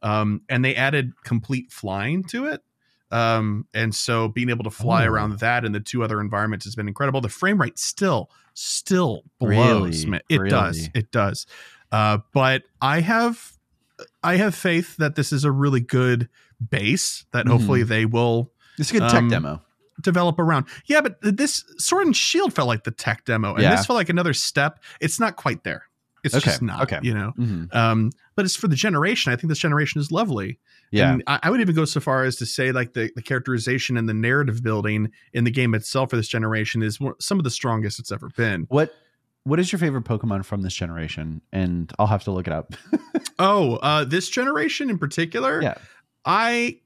Speaker 4: Um, and they added complete flying to it. Um, and so being able to fly
Speaker 3: Oh.
Speaker 4: around that and the two other environments has been incredible. The frame rate still, still blows.
Speaker 3: Really?
Speaker 4: Man. It
Speaker 3: Really?
Speaker 4: does. It does. Uh, but I have, I have faith that this is a really good base that
Speaker 3: Mhm.
Speaker 4: hopefully they will
Speaker 3: It's a good tech
Speaker 4: Um,
Speaker 3: demo.
Speaker 4: develop around. Yeah, but this Sword and Shield felt like the tech demo, and
Speaker 3: Yeah.
Speaker 4: this felt like another step. It's not quite there. It's
Speaker 3: Okay,
Speaker 4: just not.
Speaker 3: okay.
Speaker 4: You know.
Speaker 3: Mhm.
Speaker 4: Um, but it's for the generation. I think this generation is lovely.
Speaker 3: Yeah.
Speaker 4: And I, I would even go so far as to say like the, the characterization and the narrative building in the game itself for this generation is one, some of the strongest it's ever been.
Speaker 3: What What is your favorite Pokemon from this generation? And I'll have to look it up.
Speaker 4: Oh, uh, this generation in particular.
Speaker 3: Yeah.
Speaker 4: I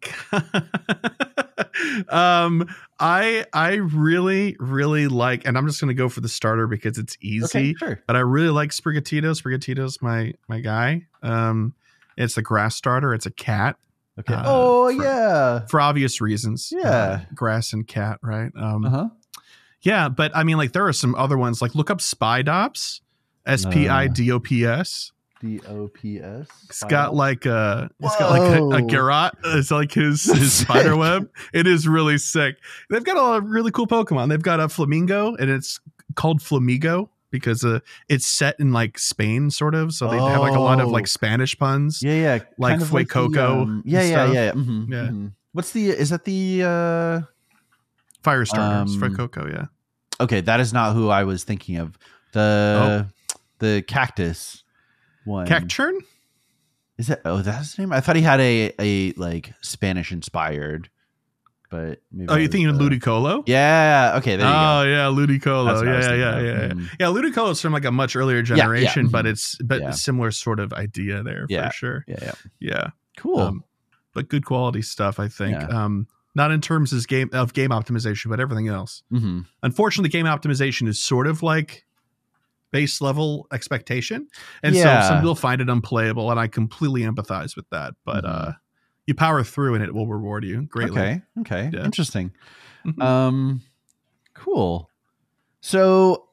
Speaker 4: um I I really really like, and I'm just gonna go for the starter because it's easy.
Speaker 3: Okay, sure.
Speaker 4: But I really like Sprigatito. Sprigatito's my my guy. Um, it's the grass starter. It's a cat
Speaker 3: Okay.
Speaker 4: Uh,
Speaker 3: oh
Speaker 4: for-
Speaker 3: yeah.
Speaker 4: for obvious reasons.
Speaker 3: Yeah.
Speaker 4: Uh, grass and cat, right? Um,
Speaker 3: Uh huh.
Speaker 4: yeah, but I mean, like there are some other ones. Like look up Spidops, S P I D O P S.
Speaker 3: D O P S.
Speaker 4: It's got like a it's got like a, a
Speaker 3: Whoa.
Speaker 4: garrote. It's like his his
Speaker 3: Sick.
Speaker 4: spider web. It is really sick. They've got a really cool Pokemon. They've got a Flamingo, and it's called Flamigo because uh, it's set in like Spain, sort of. So they have like a lot of
Speaker 3: Oh.
Speaker 4: like Spanish puns.
Speaker 3: Yeah, yeah.
Speaker 4: like
Speaker 3: kind of
Speaker 4: Fue
Speaker 3: the,
Speaker 4: Coco
Speaker 3: um, yeah,
Speaker 4: and
Speaker 3: yeah,
Speaker 4: stuff.
Speaker 3: yeah, yeah. Mhm,
Speaker 4: Yeah.
Speaker 3: mhm. What's the? Is that the? uh
Speaker 4: Fire starters,
Speaker 3: Um,
Speaker 4: Fue Coco, yeah.
Speaker 3: Okay, that is not who I was thinking of. The the cactus one.
Speaker 4: Cacturn?
Speaker 3: Is that? Oh, that's his name. I thought he had a a like Spanish inspired, but maybe
Speaker 4: Oh,
Speaker 3: I
Speaker 4: you
Speaker 3: was,
Speaker 4: thinking of
Speaker 3: uh,
Speaker 4: Ludicolo?
Speaker 3: Yeah. Okay. There you
Speaker 4: oh
Speaker 3: go.
Speaker 4: yeah, Ludicolo.
Speaker 3: That's what I was
Speaker 4: Yeah, yeah,
Speaker 3: thinking
Speaker 4: yeah,
Speaker 3: of.
Speaker 4: yeah.
Speaker 3: Mhm.
Speaker 4: Yeah, Ludicolo is from like a much earlier
Speaker 3: yeah,
Speaker 4: generation, but
Speaker 3: mhm.
Speaker 4: it's but
Speaker 3: Yeah.
Speaker 4: similar sort of idea there
Speaker 3: Yeah.
Speaker 4: for sure.
Speaker 3: Yeah. Yeah.
Speaker 4: Yeah.
Speaker 3: Cool.
Speaker 4: Um, but good quality stuff, I think.
Speaker 3: Yeah.
Speaker 4: Um, not in terms of game of game optimization, but everything else.
Speaker 3: hmm
Speaker 4: Unfortunately, game optimization is sort of like base level expectation, and
Speaker 3: Yeah.
Speaker 4: so some people find it unplayable, and I completely empathize with that. But
Speaker 3: Mhm.
Speaker 4: uh, you power through, and it will reward you greatly.
Speaker 3: Okay. Okay.
Speaker 4: Yeah.
Speaker 3: Interesting.
Speaker 4: Mhm.
Speaker 3: Um, cool. So,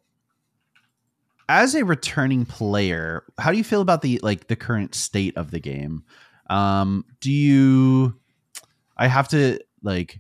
Speaker 3: as a returning player, how do you feel about the like the current state of the game? Um, do you? I have to like.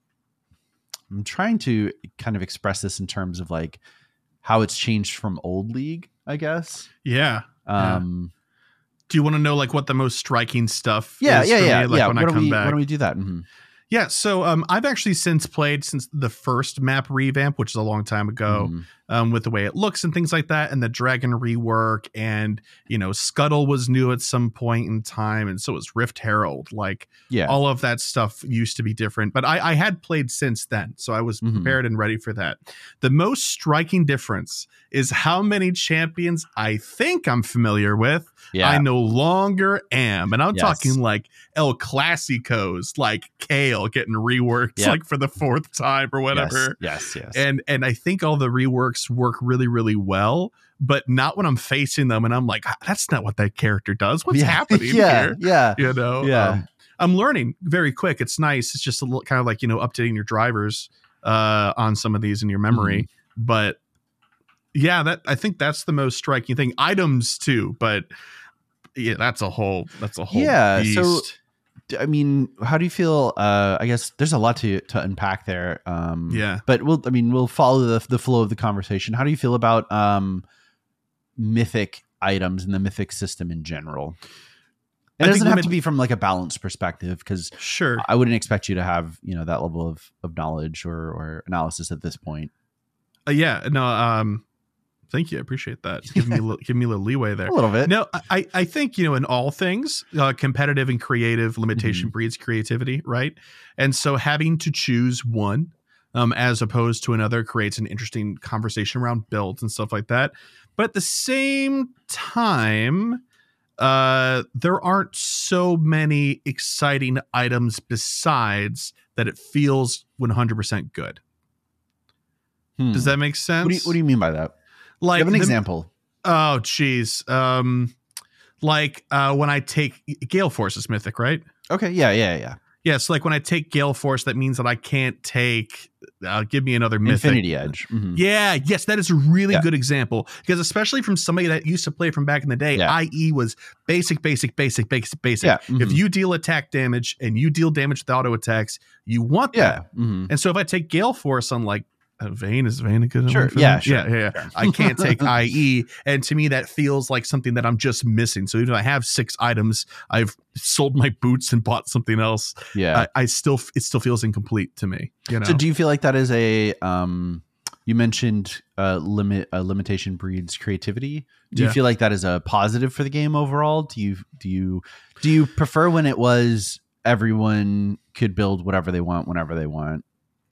Speaker 3: I'm trying to kind of express this in terms of like how it's changed from old League, I guess.
Speaker 4: Yeah. Yeah.
Speaker 3: Um,
Speaker 4: Do you want to know like what the most striking stuff?
Speaker 3: yeah,
Speaker 4: is
Speaker 3: yeah,
Speaker 4: for
Speaker 3: yeah,
Speaker 4: me, like
Speaker 3: yeah.
Speaker 4: when
Speaker 3: Why
Speaker 4: I
Speaker 3: don't
Speaker 4: come
Speaker 3: we?
Speaker 4: back?
Speaker 3: Why don't we do that? Mhm.
Speaker 4: Yeah, so um, I've actually since played since the first map revamp, which is a long time ago,
Speaker 3: Mhm.
Speaker 4: um, with the way it looks and things like that, and the dragon rework, and you know, Scuttle was new at some point in time, and so was Rift Herald. Like
Speaker 3: Yeah.
Speaker 4: all of that stuff used to be different, but I, I had played since then, so I was
Speaker 3: Mhm.
Speaker 4: prepared and ready for that. The most striking difference is how many champions I think I'm familiar with.
Speaker 3: yeah.
Speaker 4: I no longer am. And I'm
Speaker 3: Yes.
Speaker 4: talking like El Clasicos, like Kale getting reworked
Speaker 3: Yep.
Speaker 4: like for the fourth time or whatever.
Speaker 3: Yes. Yes. yes.
Speaker 4: And and I think all the reworks work really, really well, but not when I'm facing them and I'm like, "Ah, that's not what that character does. What's
Speaker 3: yeah.
Speaker 4: happening
Speaker 3: yeah.
Speaker 4: here?
Speaker 3: Yeah.
Speaker 4: You know?
Speaker 3: Yeah.
Speaker 4: Um, I'm learning very quick. It's nice. It's just a little kind of like, you know, updating your drivers uh, on some of these in your memory.
Speaker 3: Mm-hmm.
Speaker 4: But yeah, that I think that's the most striking thing. Items too, but yeah, that's a whole that's a whole
Speaker 3: Yeah,
Speaker 4: beast.
Speaker 3: so- D- I mean, how do you feel? Uh, I guess there's a lot to to unpack there. Um,
Speaker 4: Yeah.
Speaker 3: but we'll. I mean, we'll follow the the flow of the conversation. How do you feel about um, mythic items and the mythic system in general? It
Speaker 4: I think
Speaker 3: doesn't have
Speaker 4: myth-
Speaker 3: to be from like a balance perspective, because
Speaker 4: Sure.
Speaker 3: I wouldn't expect you to have you know that level of of knowledge or or analysis at this point.
Speaker 4: Uh, yeah. No. Um. Thank you. I appreciate that. Give me a little, give me a little leeway there.
Speaker 3: A little bit.
Speaker 4: No, I, I think, you know, in all things, uh, competitive and creative limitation
Speaker 3: Mm-hmm.
Speaker 4: breeds creativity, right? And so having to choose one um, as opposed to another creates an interesting conversation around builds and stuff like that. But at the same time, uh, there aren't so many exciting items besides that it feels one hundred percent good.
Speaker 3: Hmm.
Speaker 4: Does that make sense?
Speaker 3: What do you What do you mean by that?
Speaker 4: like
Speaker 3: Give an
Speaker 4: the-
Speaker 3: example.
Speaker 4: Oh, geez. Um, like uh, when I take Gale Force is mythic, right?
Speaker 3: Okay. Yeah. Yeah. Yeah.
Speaker 4: Yeah, so like when I take Gale Force, that means that I can't take. Uh, give me another mythic.
Speaker 3: Infinity Edge. Mhm.
Speaker 4: Yeah, yes, that is a really
Speaker 3: Yeah.
Speaker 4: good example because especially from somebody that used to play from back in the day,
Speaker 3: Yeah.
Speaker 4: I E was basic, basic, basic, basic, basic.
Speaker 3: Yeah,
Speaker 4: If
Speaker 3: mhm.
Speaker 4: you deal attack damage and you deal damage with auto attacks, you want
Speaker 3: Yeah.
Speaker 4: that.
Speaker 3: Mhm.
Speaker 4: And so if I take Gale Force on like uh, Vayne, is Vayne a good
Speaker 3: Sure,
Speaker 4: one for
Speaker 3: yeah,
Speaker 4: that?
Speaker 3: sure,
Speaker 4: yeah, yeah, yeah.
Speaker 3: sure.
Speaker 4: I can't take I E, and to me that feels like something that I'm just missing. So even though I have six items, I've sold my boots and bought something else.
Speaker 3: Yeah.
Speaker 4: I, I still it still feels incomplete to me. You know.
Speaker 3: So do you feel like that is a um you mentioned uh limit uh, limitation breeds creativity. Do
Speaker 4: Yeah.
Speaker 3: you feel like that is a positive for the game overall? Do you do you do you prefer when it was everyone could build whatever they want whenever they want?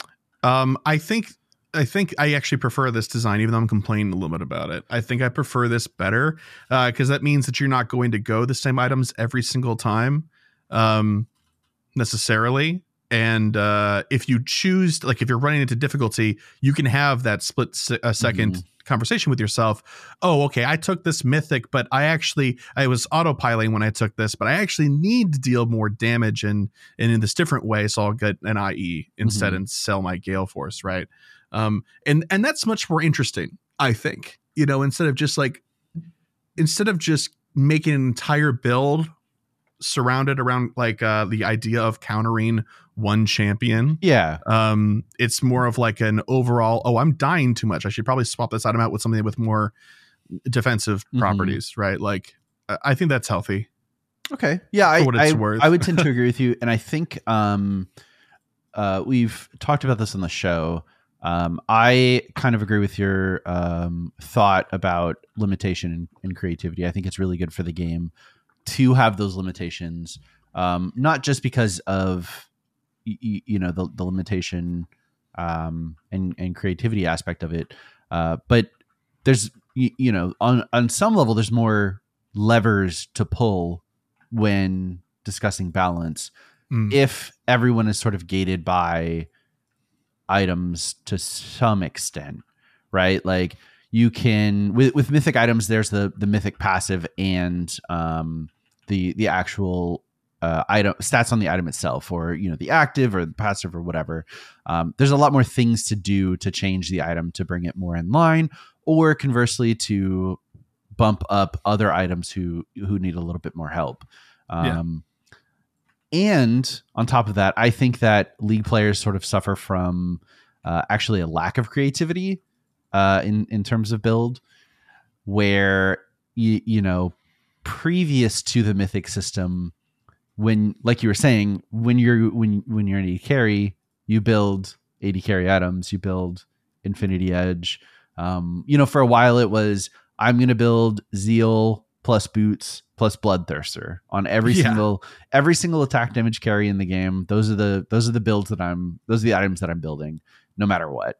Speaker 4: Um, I think I think I actually prefer this design, even though I'm complaining a little bit about it. I think I prefer this better because uh, that means that you're not going to go the same items every single time um, necessarily. And uh, if you choose, like if you're running into difficulty, you can have that split se- a second
Speaker 3: Mhm.
Speaker 4: conversation with yourself. Oh, okay, I took this mythic, but I actually I was autopiloting when I took this, but I actually need to deal more damage and and in this different way, so I'll get an I E instead
Speaker 3: Mhm.
Speaker 4: and sell my Gale Force, right? Um, and and that's much more interesting, I think. You know, instead of just like instead of just making an entire build surrounded around like uh, the idea of countering one champion.
Speaker 3: Yeah.
Speaker 4: Um, it's more of like an overall, oh, I'm dying too much. I should probably swap this item out with something with more defensive
Speaker 3: Mhm.
Speaker 4: properties, right? Like, I I think that's healthy.
Speaker 3: Okay. Yeah, I
Speaker 4: For what it's
Speaker 3: I,
Speaker 4: worth.
Speaker 3: I would tend to agree with you, and I think um, uh, we've talked about this on the show. Um, I kind of agree with your um, thought about limitation and, and creativity. I think it's really good for the game to have those limitations, um, not just because of y- y- you know the, the limitation um, and and creativity aspect of it, uh, but there's y- you know on on some level there's more levers to pull when discussing balance
Speaker 4: Mm.
Speaker 3: if everyone is sort of gated by items to some extent, right? Like you can with with mythic items there's the the mythic passive and um the the actual uh item stats on the item itself, or you know the active or the passive or whatever. Um there's a lot more things to do to change the item to bring it more in line, or conversely to bump up other items who who need a little bit more help. Um And on top of that, I think that League players sort of suffer from uh, actually a lack of creativity uh, in in terms of build, where you you know previous to the Mythic system, when like you were saying, when you're when when you're an A D carry, you build A D carry items, you build Infinity Edge. Um, you know, for a while it was I'm going to build Zeal plus Boots plus Bloodthirster on every
Speaker 4: Yeah.
Speaker 3: single every single attack damage carry in the game. Those are the those are the builds that I'm those are the items that I'm building no matter what.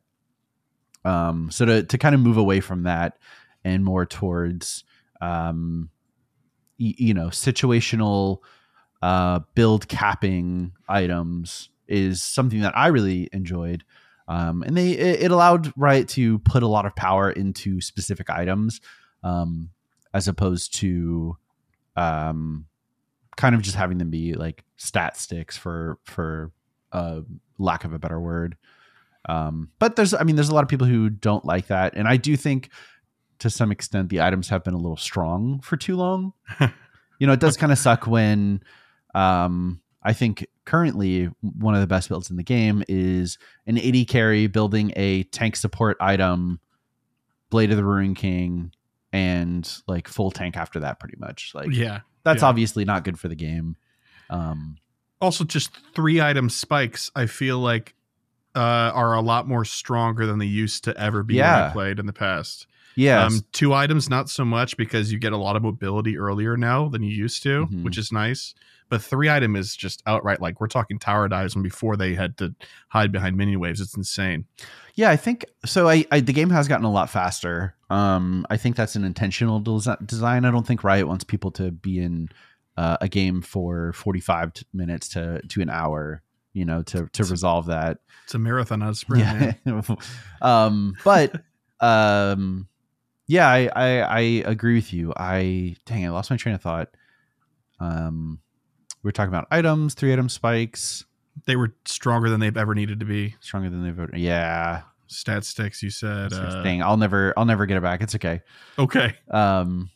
Speaker 3: Um, so to to kind of move away from that and more towards um, y- you know situational uh, build capping items is something that I really enjoyed. Um, and they it, it allowed Riot to put a lot of power into specific items, um, as opposed to um, kind of just having them be like stat sticks for for uh, lack of a better word. Um, but there's I mean there's a lot of people who don't like that, and I do think to some extent the items have been a little strong for too long. You know, it does kind of suck when um, I think currently one of the best builds in the game is an A D carry building a tank support item, Blade of the Ruin King, and like full tank after that pretty much. Like
Speaker 4: Yeah.
Speaker 3: that's
Speaker 4: yeah.
Speaker 3: obviously not good for the game. Um,
Speaker 4: Also, just three item spikes, I feel like uh, are a lot more stronger than they used to ever be when
Speaker 3: Yeah.
Speaker 4: I played in the past.
Speaker 3: yeah.
Speaker 4: Um, two items, not so much because you get a lot of mobility earlier now than you used to,
Speaker 3: Mhm.
Speaker 4: which is nice. But three item is just outright like we're talking tower dives when before they had to hide behind minion waves. It's insane.
Speaker 3: Yeah, I think so. I, I the game has gotten a lot faster. Um, I think that's an intentional desi- design. I don't think Riot wants people to be in uh, a game for forty-five t- minutes to to an hour. You know, to to resolve that.
Speaker 4: It's a marathon, not a sprint.
Speaker 3: Yeah.
Speaker 4: Man.
Speaker 3: um, but um, yeah, I, I I agree with you. I dang, I lost my train of thought. Um, we're talking about items, three item spikes,
Speaker 4: They were stronger than they've ever needed to be.
Speaker 3: stronger than they've ever. Yeah.
Speaker 4: Stat sticks, you said. Uh,
Speaker 3: Dang, I'll never, I'll never get it back. It's okay.
Speaker 4: okay.
Speaker 3: Um,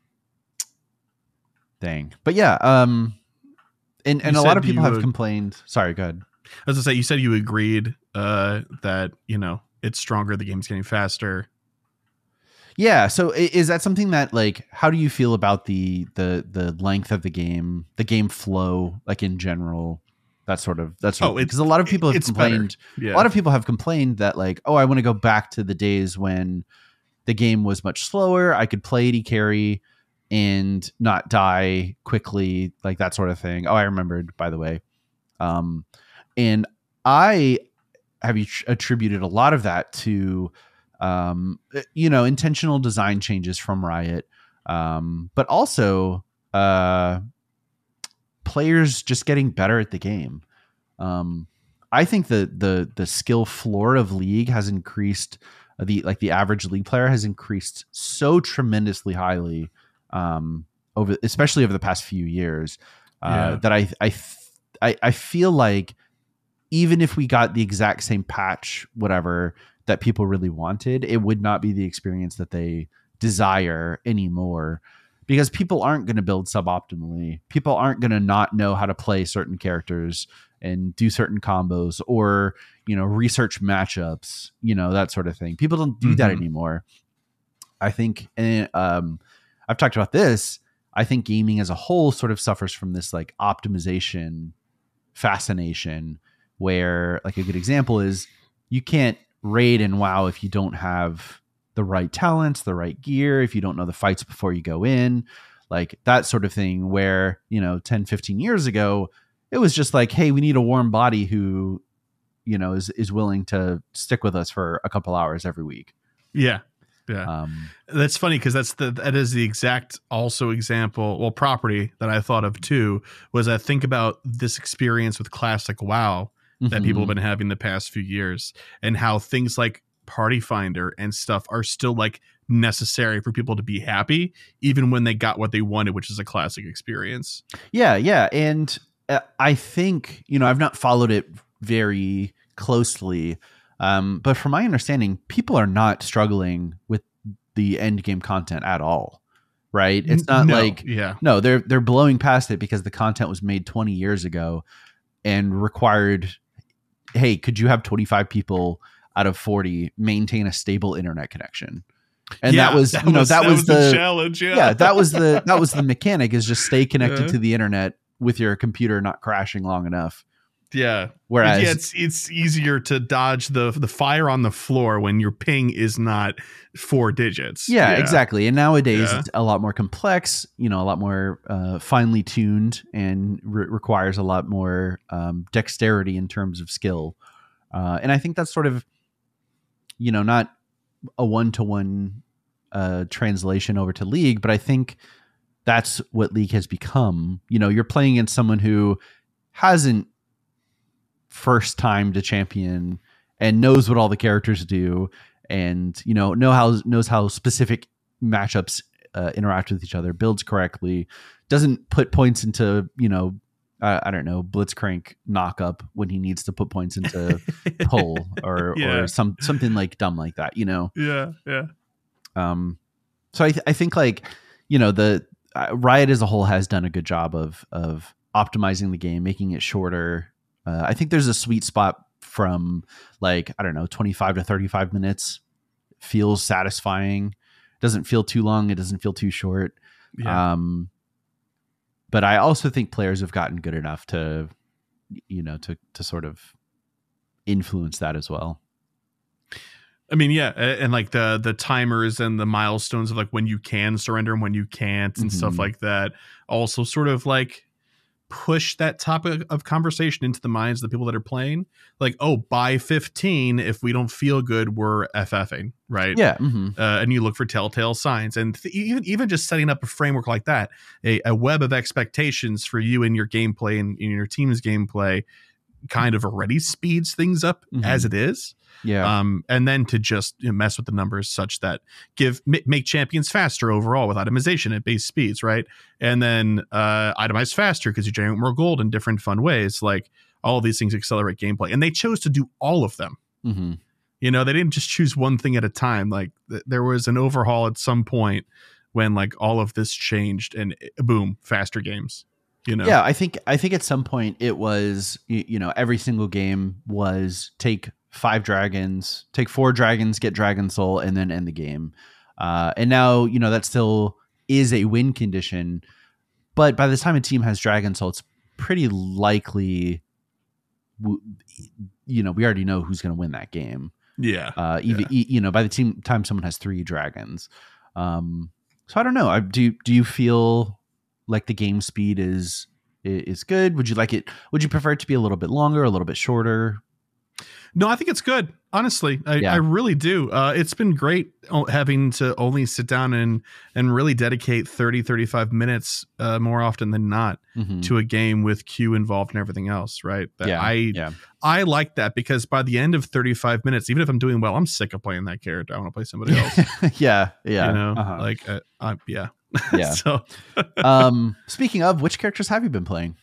Speaker 3: dang, but yeah. Um, and and
Speaker 4: You
Speaker 3: a lot
Speaker 4: said
Speaker 3: of people
Speaker 4: you
Speaker 3: have
Speaker 4: would-
Speaker 3: complained. Sorry, go ahead.
Speaker 4: As I say, you said you agreed uh, that, you know, it's stronger. The game's getting faster.
Speaker 3: Yeah. So i- is that something that like, how do you feel about the the the length of the game, the game flow, like in general? That sort of that's
Speaker 4: Oh, it's-
Speaker 3: because a lot of people have
Speaker 4: it's better.
Speaker 3: complained.
Speaker 4: Yeah.
Speaker 3: A lot of people have complained that like, oh, I want to go back to the days when the game was much slower. I could play A D carry and not die quickly, like that sort of thing. Oh, I remembered, by the way. Um, and I have attr- attributed a lot of that to, um, you know, intentional design changes from Riot, um, but also uh, players just getting better at the game. Um, I think the the the skill floor of League has increased. uh, The like the average League player has increased so tremendously highly um, over, especially over the past few years, uh,
Speaker 4: Yeah.
Speaker 3: that I I, th- I I feel like even if we got the exact same patch, whatever that people really wanted, it would not be the experience that they desire anymore. Because people aren't going to build suboptimally. People aren't going to not know how to play certain characters and do certain combos or, you know, research matchups, you know, that sort of thing. People don't do that
Speaker 4: Mhm.
Speaker 3: anymore. I think, and um, I've talked about this. I think gaming as a whole sort of suffers from this like optimization fascination where like a good example is you can't raid in WoW if you don't have the right talents, the right gear, if you don't know the fights before you go in, like that sort of thing where, you know, ten, fifteen years ago, it was just like, hey, we need a warm body who, you know, is, is willing to stick with us for a couple hours every week.
Speaker 4: Yeah. Yeah.
Speaker 3: Um,
Speaker 4: That's funny because that's the that is the exact also example, well, property that I thought of too, was I think about this experience with classic WoW that people have been having the past few years and how things like Party Finder and stuff are still like necessary for people to be happy, even when they got what they wanted, which is a classic experience.
Speaker 3: Yeah, yeah. And uh, I think, you know, I've not followed it very closely, um, but from my understanding, people are not struggling with the end game content at all, right? It's not
Speaker 4: No,
Speaker 3: like,
Speaker 4: yeah,
Speaker 3: no, they're they're blowing past it because the content was made twenty years ago and required, hey, could you have twenty-five people out of forty maintain a stable internet connection? And
Speaker 4: Yeah,
Speaker 3: that was, you know, that, was, the
Speaker 4: challenge. Yeah.
Speaker 3: yeah, that was the that was the mechanic, is just stay connected
Speaker 4: Yeah.
Speaker 3: to the internet with your computer not crashing long enough.
Speaker 4: Yeah.
Speaker 3: Whereas
Speaker 4: yeah, it's it's easier to dodge the the fire on the floor when your ping is not four digits.
Speaker 3: yeah, exactly. And nowadays
Speaker 4: Yeah.
Speaker 3: it's a lot more complex, you know, a lot more uh, finely tuned, and re- requires a lot more um, dexterity in terms of skill. Uh, and I think that's sort of, you know, not a one-to-one uh, translation over to League, but I think that's what League has become. You know, you're playing against someone who hasn't first time to champion and knows what all the characters do, and, you know, know how knows how specific matchups uh, interact with each other, builds correctly, doesn't put points into, you know, uh, I don't know, Blitzcrank knockup when he needs to put points into pull or
Speaker 4: Yeah.
Speaker 3: or some something like dumb like that, you know.
Speaker 4: Yeah. Yeah.
Speaker 3: Um, so I th- I think like, you know, the uh, Riot as a whole has done a good job of of optimizing the game, making it shorter. Uh, I think there's a sweet spot from like, I don't know, twenty-five to thirty-five minutes. Feels satisfying. Doesn't feel too long. It doesn't feel too short.
Speaker 4: Yeah.
Speaker 3: Um, but I also think players have gotten good enough to, you know, to to sort of influence that as well.
Speaker 4: I mean, yeah, a- and like the the timers and the milestones of like when you can surrender and when you can't and stuff
Speaker 3: Mhm.
Speaker 4: like that also sort of like push that topic of conversation into the minds of the people that are playing. Like, oh, by fifteen, if we don't feel good, we're FFing, right?
Speaker 3: Yeah. hmm
Speaker 4: Uh, and you look for telltale signs, and th- even even just setting up a framework like that, a, a web of expectations for you and your gameplay and in your team's gameplay, kind of already speeds things up
Speaker 3: Mhm.
Speaker 4: as it is.
Speaker 3: Yeah.
Speaker 4: Um, and then to just you know, mess with the numbers such that give ma- make champions faster overall with itemization at base speeds, right? And then uh, itemize faster because you generate more gold in different fun ways. Like all of these things accelerate gameplay, and they chose to do all of them.
Speaker 3: hmm
Speaker 4: You know, they didn't just choose one thing at a time. Like th- there was an overhaul at some point when like all of this changed, and eh, boom, faster games. You know,
Speaker 3: Yeah, I think I think at some point it was you, you know every single game was take five dragons, take four dragons, get Dragon Soul, and then end the game. Uh, and now you know that still is a win condition, but by the time a team has Dragon Soul, it's pretty likely, w- you know, we already know who's going to win that game.
Speaker 4: yeah.
Speaker 3: Uh, even
Speaker 4: Yeah.
Speaker 3: e- you know by the team time someone has three dragons. Um, so I don't know. I, do you- do you feel like the game speed is is good? Would you like it? Would you prefer it to be a little bit longer, a little bit shorter?
Speaker 4: No, I think it's good. Honestly, I,
Speaker 3: Yeah.
Speaker 4: I really do. Uh, it's been great o- having to only sit down and and really dedicate thirty, thirty-five minutes uh, more often than not
Speaker 3: Mhm.
Speaker 4: to a game with queue involved and everything else, right? That
Speaker 3: Yeah,
Speaker 4: I
Speaker 3: yeah,
Speaker 4: I like that because by the end of thirty-five minutes, even if I'm doing well, I'm sick of playing that character. I want to play somebody else.
Speaker 3: yeah, yeah.
Speaker 4: You know,
Speaker 3: uh-huh.
Speaker 4: like uh, I, yeah,
Speaker 3: Yeah.
Speaker 4: so
Speaker 3: um, speaking of, which characters have you been playing?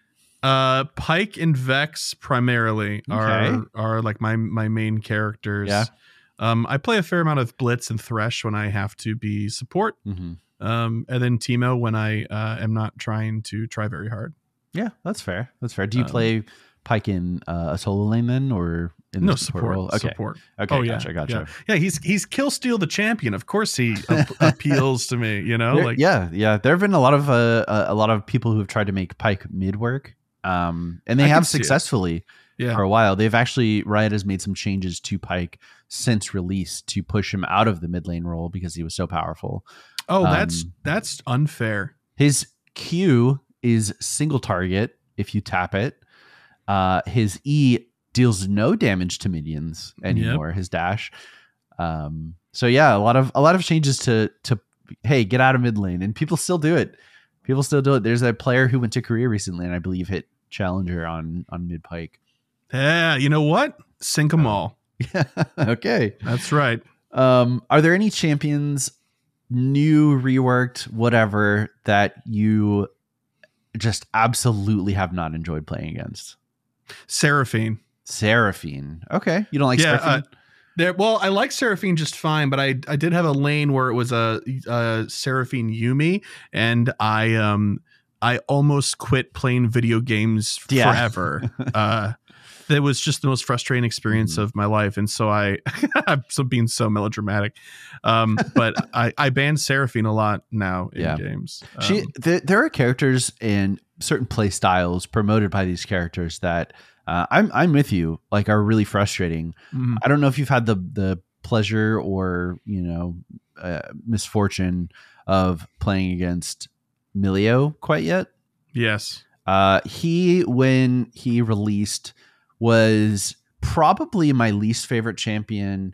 Speaker 4: uh, Pike and Vex primarily are
Speaker 3: Okay.
Speaker 4: are like my my main characters.
Speaker 3: Yeah.
Speaker 4: Um, I play a fair amount of Blitz and Thresh when I have to be support.
Speaker 3: Mm-hmm.
Speaker 4: Um, and then Teemo when I uh, am not trying to try very hard.
Speaker 3: Yeah, that's fair. That's fair. Do you
Speaker 4: Um,
Speaker 3: play Pike in uh, a solo lane then, or in
Speaker 4: No
Speaker 3: the
Speaker 4: support.
Speaker 3: role? Okay,
Speaker 4: Support.
Speaker 3: okay,
Speaker 4: Oh yeah,
Speaker 3: gotcha, gotcha.
Speaker 4: yeah. Yeah, he's he's Kill Steal the champion. Of course, he ap- appeals to me. You know,
Speaker 3: There-
Speaker 4: like
Speaker 3: yeah, yeah. There have been a lot of uh, a a lot of people who have tried to make Pike mid work, um, and they
Speaker 4: I can
Speaker 3: have
Speaker 4: see it.
Speaker 3: successfully
Speaker 4: yeah,
Speaker 3: for a while. They've actually Riot has made some changes to Pike since release to push him out of the mid lane role because he was so powerful.
Speaker 4: Oh, that's
Speaker 3: Um,
Speaker 4: that's unfair.
Speaker 3: His Q is single target if you tap it. Uh, his E deals no damage to minions anymore. His dash. Um, so yeah, a lot of a lot of changes to to hey, get out of mid lane, and people still do it. People still do it. There's a player who went to Korea recently, and I believe hit challenger on on mid Pike.
Speaker 4: Yeah, you know what? Sink them all.
Speaker 3: Yeah. Okay.
Speaker 4: That's right.
Speaker 3: Um, are there any champions, new, reworked, whatever, that you just absolutely have not enjoyed playing against?
Speaker 4: Seraphine.
Speaker 3: Seraphine. Okay. You don't like
Speaker 4: Yeah,
Speaker 3: Seraphine?
Speaker 4: uh, There, well, I like Seraphine just fine, but I I did have a lane where it was a, a Seraphine Yumi, and I um I almost quit playing video games
Speaker 3: Yeah.
Speaker 4: forever. uh, that was just the most frustrating experience
Speaker 3: Mhm.
Speaker 4: of my life, and so I I'm so being so melodramatic. Um, but I I banned Seraphine a lot now in
Speaker 3: Yeah.
Speaker 4: games. Um,
Speaker 3: She, th- there are characters and certain play styles promoted by these characters that uh, I'm I'm with you, like are really frustrating.
Speaker 4: mhm.
Speaker 3: I don't know if you've had the the pleasure or you know uh, misfortune of playing against Milio quite yet.
Speaker 4: Yes.
Speaker 3: Uh, he when he released was probably my least favorite champion.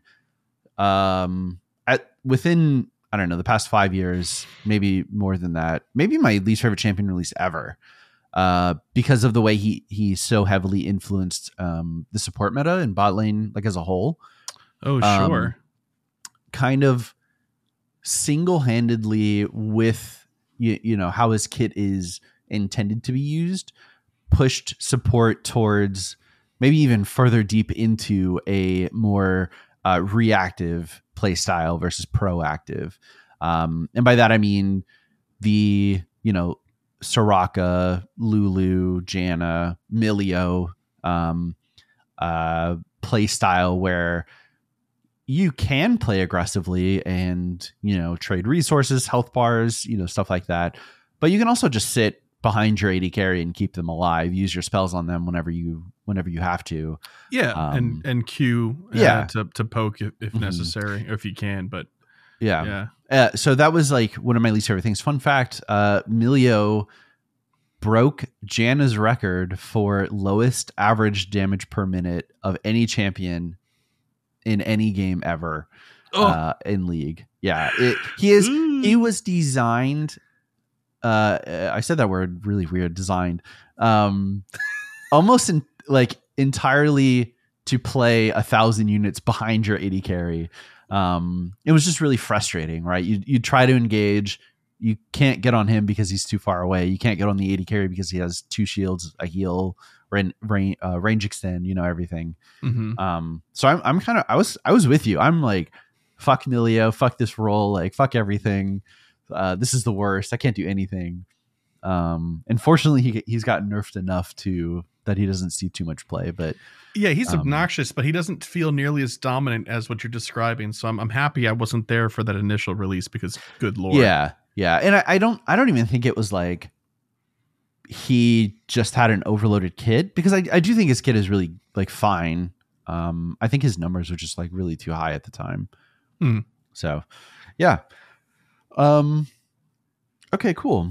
Speaker 3: Um, at within I don't know the past five years, maybe more than that. Maybe my least favorite champion release ever. Uh, because of the way he he so heavily influenced um, the support meta and bot lane like as a whole.
Speaker 4: Oh,
Speaker 3: Um,
Speaker 4: sure.
Speaker 3: Kind of single-handedly with you, you know how his kit is intended to be used, pushed support towards maybe even further deep into a more uh, reactive play style versus proactive. Um, and by that I mean the you know Soraka, Lulu, Janna, Milio um, uh, play style where you can play aggressively and you know trade resources, health bars, you know stuff like that. But you can also just sit behind your A D carry and keep them alive. Use your spells on them whenever you whenever you have to.
Speaker 4: Yeah,
Speaker 3: um,
Speaker 4: and and Q uh,
Speaker 3: yeah.
Speaker 4: to to poke if, if
Speaker 3: Mhm.
Speaker 4: necessary, or if you can. But
Speaker 3: Yeah.
Speaker 4: yeah.
Speaker 3: Uh, so that was like one of my least favorite things. Fun fact: uh, Milio broke Janna's record for lowest average damage per minute of any champion in any game ever
Speaker 4: Oh.
Speaker 3: uh, in League. Yeah, it, he is.
Speaker 4: Ooh.
Speaker 3: He was designed. Uh, I said that word really weird. Designed. Um, almost in like entirely to play a thousand units behind your A D carry. Um, it was just really frustrating, right? You you try to engage, you can't get on him because he's too far away. You can't get on the A D carry because he has two shields, a heal, range, range, uh, range extend, you know, everything.
Speaker 4: Mm-hmm.
Speaker 3: Um, so I'm I'm kind of I was I was with you. I'm like, fuck Nilio, fuck this role, like fuck everything. Uh, this is the worst. I can't do anything. Um, unfortunately, he he's gotten nerfed enough to that he doesn't see too much play, but.
Speaker 4: Yeah, he's
Speaker 3: Um,
Speaker 4: obnoxious, but he doesn't feel nearly as dominant as what you're describing. So I'm I'm happy I wasn't there for that initial release because, good lord.
Speaker 3: Yeah, yeah, and I, I don't I don't even think it was like he just had an overloaded kit, because I I do think his kit is really like fine. Um, I think his numbers were just like really too high at the time.
Speaker 4: Hmm.
Speaker 3: So, yeah. Um. Okay, cool.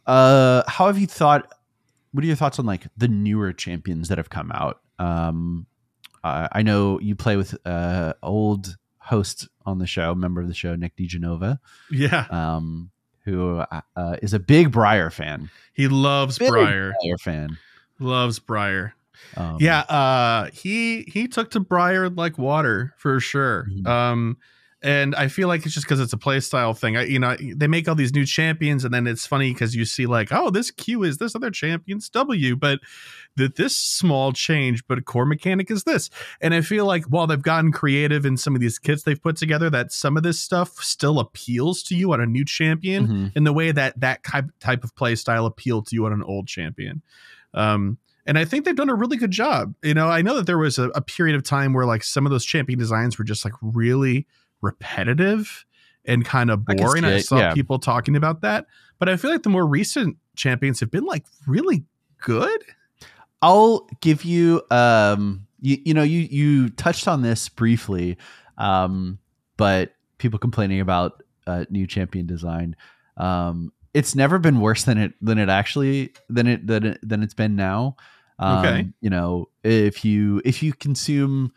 Speaker 3: Uh, how have you thought? What are your thoughts on like the newer champions that have come out? Um, uh, I know you play with uh old host on the show, member of the show, Nick DeGenova,
Speaker 4: Yeah,
Speaker 3: um, who uh, is a big Briar fan.
Speaker 4: he loves
Speaker 3: Big
Speaker 4: Briar.
Speaker 3: Briar fan.
Speaker 4: Loves Briar.
Speaker 3: Um,
Speaker 4: Yeah, uh, he he took to Briar like water for sure.
Speaker 3: Mhm.
Speaker 4: Um, and I feel like it's just because it's a play style thing. I, you know, they make all these new champions, and then it's funny because you see like, oh, this Q is this other champion's W, but that this small change, but a core mechanic is this. And I feel like while they've gotten creative in some of these kits they've put together, that some of this stuff still appeals to you on a new champion
Speaker 3: Mhm.
Speaker 4: in the way that that type type of play style appealed to you on an old champion. Um, And I think they've done a really good job. You know, I know that there was a, a period of time where like some of those champion designs were just like really repetitive and kind of
Speaker 3: I can
Speaker 4: boring.
Speaker 3: see
Speaker 4: I
Speaker 3: it,
Speaker 4: saw
Speaker 3: yeah.
Speaker 4: people talking about that, but I feel like the more recent champions have been like really good.
Speaker 3: I'll give you, um, you, you know, you, you touched on this briefly, um, but people complaining about uh, new champion design. Um, it's never been worse than it, than it actually, than it, than it, than it's been now. Um,
Speaker 4: Okay.
Speaker 3: You know, if you, if you consume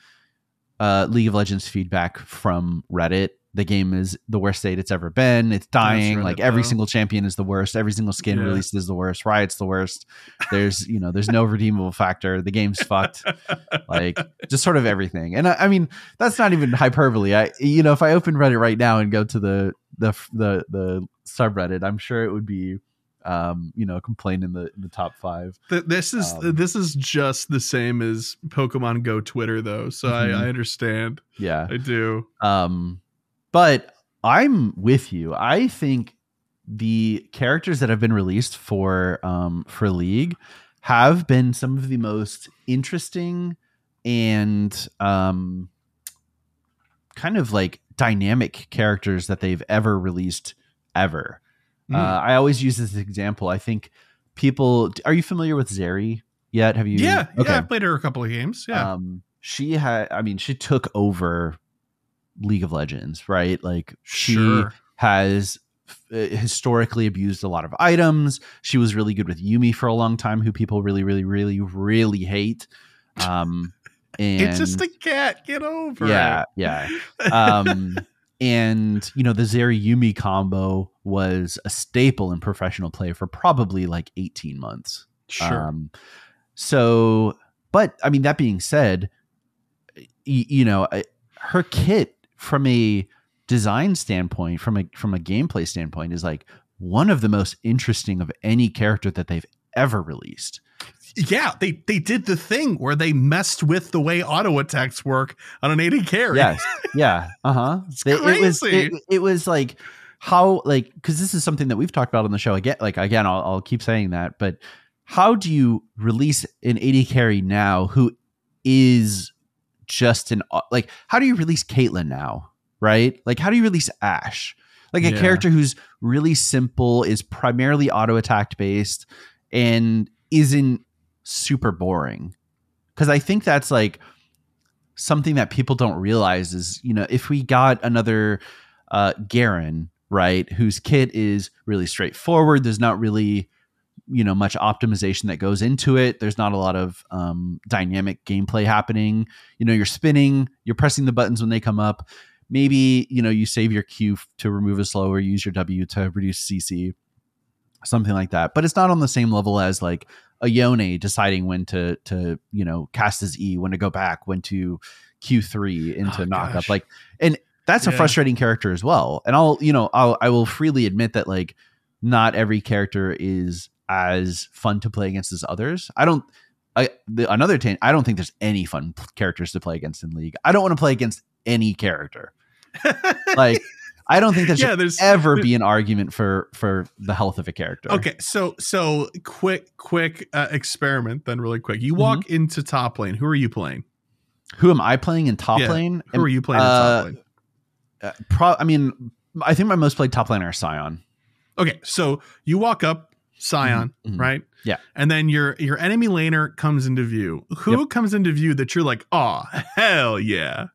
Speaker 3: uh, League of Legends feedback from Reddit, the game is the worst state it's ever been. It's dying.
Speaker 4: Reddit,
Speaker 3: Like every
Speaker 4: though.
Speaker 3: single champion is the worst. Every single skin
Speaker 4: Yeah.
Speaker 3: released is the worst. Riot's the worst. There's, you know, there's no redeemable factor. The game's fucked. Like just sort of everything. And I, I mean, that's not even hyperbole. I, you know, if I open Reddit right now and go to the, the, the, the subreddit, I'm sure it would be, um, you know, complaint in the, in the top five.
Speaker 4: Th- This is
Speaker 3: Um,
Speaker 4: this is just the same as Pokemon Go Twitter, though. So
Speaker 3: Mhm.
Speaker 4: I, I understand.
Speaker 3: Yeah.
Speaker 4: I do.
Speaker 3: Um, but I'm with you. I think the characters that have been released for um, for League have been some of the most interesting and um, kind of like dynamic characters that they've ever released ever.
Speaker 4: Mm.
Speaker 3: Uh, I always use this example. I think people. Are you familiar with Zeri yet? Have you?
Speaker 4: Yeah,
Speaker 3: Okay.
Speaker 4: yeah. I've played her a couple of games. Yeah.
Speaker 3: Um, she had, I mean, she took over League of Legends, right? Like she
Speaker 4: Sure.
Speaker 3: has uh, historically abused a lot of items. She was really good with Yumi for a long time, who people really, really, really, really hate. Um, and
Speaker 4: It's just a cat. Get over
Speaker 3: yeah,
Speaker 4: it.
Speaker 3: yeah. Um, and you know, the Zeri Yumi combo was a staple in professional play for probably like eighteen months.
Speaker 4: Sure.
Speaker 3: Um, so, but I mean, that being said, y- you know, I- her kit from a design standpoint, from a from a gameplay standpoint, is like one of the most interesting of any character that they've ever released.
Speaker 4: Yeah, they they did the thing where they messed with the way auto attacks work on an A D carry.
Speaker 3: Yes, yeah, uh huh.
Speaker 4: It's
Speaker 3: It was
Speaker 4: crazy.
Speaker 3: it, it was like how like because this is something that we've talked about on the show again. Like again, I'll, I'll keep saying that, but how do you release an A D carry now who is just an like? How do you release Caitlyn now? Right? Like how do you release Ashe? Like a
Speaker 4: Yeah.
Speaker 3: character who's really simple, is primarily auto attack based, and isn't super boring. Because I think that's like something that people don't realize is, you know, if we got another uh, Garen, right, whose kit is really straightforward, there's not really, you know, much optimization that goes into it. There's not a lot of um, dynamic gameplay happening. You know, you're spinning, you're pressing the buttons when they come up. Maybe, you know, you save your Q to remove a slow or use your W to reduce C C, something like that. But it's not on the same level as like a Yone deciding when to to you know cast his E, when to go back, when to Q three into
Speaker 4: Oh,
Speaker 3: knock
Speaker 4: gosh.
Speaker 3: up. Like, and that's a
Speaker 4: Yeah.
Speaker 3: frustrating character as well. And I'll you know I'll I will freely admit that like not every character is as fun to play against as others. I don't. I the, another thing. I don't think there's any fun p- characters to play against in League. I don't want to play against any character. Like, I don't think there should
Speaker 4: yeah, there's
Speaker 3: ever be an argument for for the health of a character.
Speaker 4: Okay, so so quick quick uh, experiment then, really quick. You
Speaker 3: Mm-hmm.
Speaker 4: walk into top lane. Who are you playing?
Speaker 3: Who am I playing in top
Speaker 4: Yeah,
Speaker 3: lane?
Speaker 4: Who are you playing in
Speaker 3: Uh,
Speaker 4: top lane?
Speaker 3: Uh, pro- I mean, I think my most played top laner is Scion.
Speaker 4: Okay, so you walk up Scion,
Speaker 3: Mhm, mhm.
Speaker 4: right?
Speaker 3: Yeah.
Speaker 4: And then your your enemy laner comes into view. Who
Speaker 3: Yep.
Speaker 4: comes into view that you're like, oh hell yeah?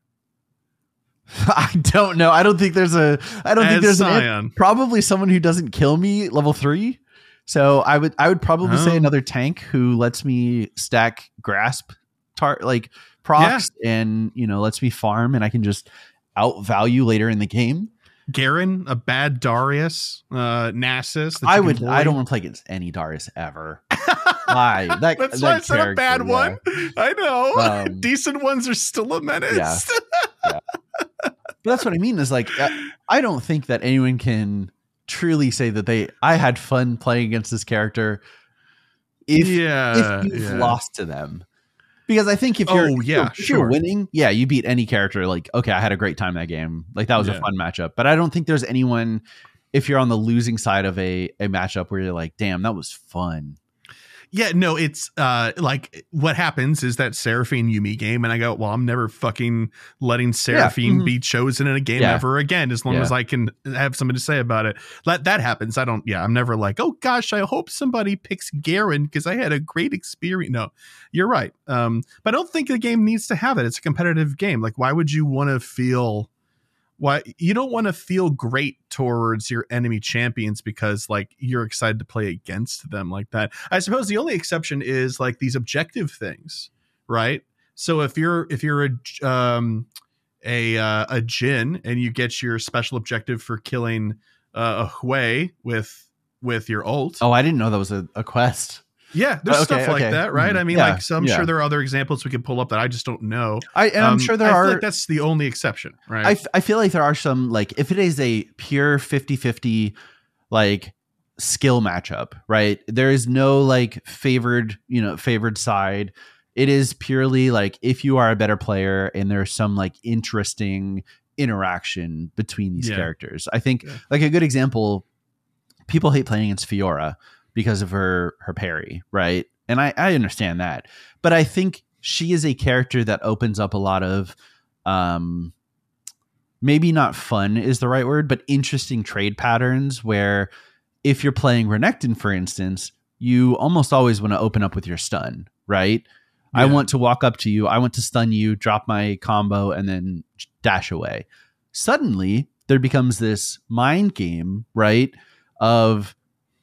Speaker 3: I don't know. I don't think there's a. I don't think
Speaker 4: As
Speaker 3: there's an,
Speaker 4: Scion.
Speaker 3: probably someone who doesn't kill me level three. So I would I would probably
Speaker 4: Oh.
Speaker 3: say another tank who lets me stack grasp tar like procs and you know lets me farm and I can just outvalue later in the game.
Speaker 4: Garen, a bad Darius, uh, Nasus. that
Speaker 3: I
Speaker 4: you can
Speaker 3: would.
Speaker 4: bully.
Speaker 3: I don't want to play against any Darius ever. Why? That,
Speaker 4: That's
Speaker 3: that
Speaker 4: why it's not a
Speaker 3: character,
Speaker 4: bad
Speaker 3: yeah.
Speaker 4: one. I know.
Speaker 3: Um,
Speaker 4: Decent ones are still a menace.
Speaker 3: Yeah. But that's what I mean is like I, I don't think that anyone can truly say that they I had fun playing against this character if
Speaker 4: yeah.
Speaker 3: if you've
Speaker 4: yeah.
Speaker 3: lost to them. Because I think if you're,
Speaker 4: Oh,
Speaker 3: if
Speaker 4: yeah,
Speaker 3: you're, if you're
Speaker 4: sure.
Speaker 3: winning, yeah, you beat any character. Like, okay, I had a great time that game. Like that was
Speaker 4: Yeah.
Speaker 3: a fun matchup. But I don't think there's anyone if you're on the losing side of a a matchup where you're like, damn, that was fun.
Speaker 4: Yeah, no, it's uh like what happens is that Seraphine Yumi game, and I go, well, I'm never fucking letting Seraphine
Speaker 3: Mhm.
Speaker 4: be chosen in a game
Speaker 3: Yeah.
Speaker 4: ever again, as long
Speaker 3: Yeah.
Speaker 4: as I can have something to say about it. Let that happens. I don't. Yeah, I'm never like, oh gosh, I hope somebody picks Garen because I had a great experience. No, you're right. Um, but I don't think the game needs to have it. It's a competitive game. Like, why would you want to feel? Why you don't want to feel great towards your enemy champions because like you're excited to play against them like that. I suppose the only exception is like these objective things, right? So if you're if you're a um a uh, a Jin and you get your special objective for killing uh, a Hui with with your ult,
Speaker 3: Oh, I didn't know that was a, a quest.
Speaker 4: yeah, there's
Speaker 3: okay,
Speaker 4: stuff like
Speaker 3: okay.
Speaker 4: that, right?
Speaker 3: Mhm.
Speaker 4: I mean,
Speaker 3: Yeah,
Speaker 4: like so I'm
Speaker 3: yeah.
Speaker 4: sure there are other examples we could pull up that I just don't know.
Speaker 3: I and I'm
Speaker 4: Um,
Speaker 3: sure there
Speaker 4: I
Speaker 3: are
Speaker 4: feel like that's the only exception, right?
Speaker 3: I, f- I feel like there are some like if it is a pure fifty-fifty like skill matchup, right? There is no like favored, you know, favored side. It is purely like if you are a better player and there's some like interesting interaction between these
Speaker 4: Yeah.
Speaker 3: characters. I think
Speaker 4: Yeah.
Speaker 3: like a good example, people hate playing against Fiora because of her her parry, right? And I, I understand that. But I think she is a character that opens up a lot of um maybe not fun is the right word, but interesting trade patterns where if you're playing Renekton, for instance, you almost always want to open up with your stun, right? I
Speaker 4: Yeah.
Speaker 3: want to walk up to you, I want to stun you, drop my combo, and then dash away. Suddenly, there becomes this mind game, right? Of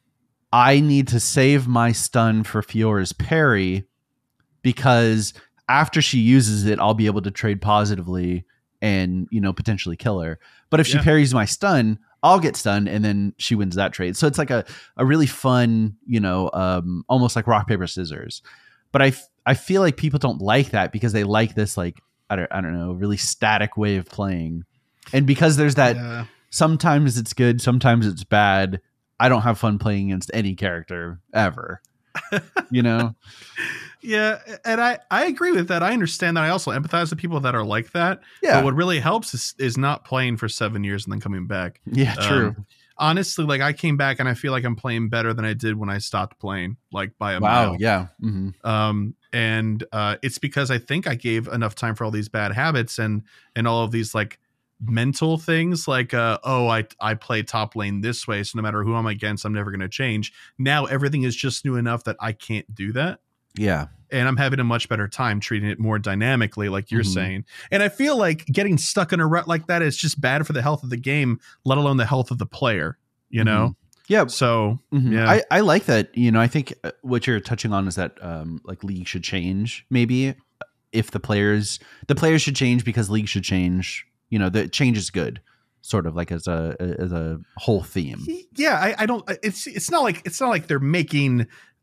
Speaker 3: I need to save my stun for Fiora's parry because after she uses it, I'll be able to trade positively and, you know, potentially kill her. But if she
Speaker 4: Yeah.
Speaker 3: parries my stun, I'll get stunned and then she wins that trade. So it's like a, a really fun, you know, um, almost like rock, paper, scissors. But I, f- I feel like people don't like that because they like this, like, I don't, I don't know, really static way of playing. And because there's that,
Speaker 4: Yeah.
Speaker 3: sometimes it's good, sometimes it's bad. I don't have fun playing against any character ever, you know?
Speaker 4: Yeah, and I, I agree with that. I understand that. I also empathize with people that are like that.
Speaker 3: Yeah.
Speaker 4: But what really helps is, is not playing for seven years and then coming back.
Speaker 3: Yeah, true.
Speaker 4: Um, honestly, like I came back and I feel like I'm playing better than I did when I stopped playing, like by a
Speaker 3: Wow.
Speaker 4: mile.
Speaker 3: Yeah. hmm
Speaker 4: Um, and uh, it's because I think I gave enough time for all these bad habits and and all of these like mental things like uh oh I I play top lane this way, so no matter who I'm against, I'm never going to change. Now everything is just new enough that I can't do that.
Speaker 3: Yeah.
Speaker 4: And I'm having a much better time treating it more dynamically, like you're
Speaker 3: Mhm.
Speaker 4: saying. And I feel like getting stuck in a rut like that is just bad for the health of the game, let alone the health of the player, you know?
Speaker 3: Yeah.
Speaker 4: So,
Speaker 3: Mhm.
Speaker 4: yeah.
Speaker 3: I, I like that. You know, I think uh, what you're touching on is that um, like league should change maybe if the players, the players should change because league should change. You know, the change is good, sort of like as a, as a whole theme.
Speaker 4: yeah, I, I don't, it's, it's not like, it's not like they're making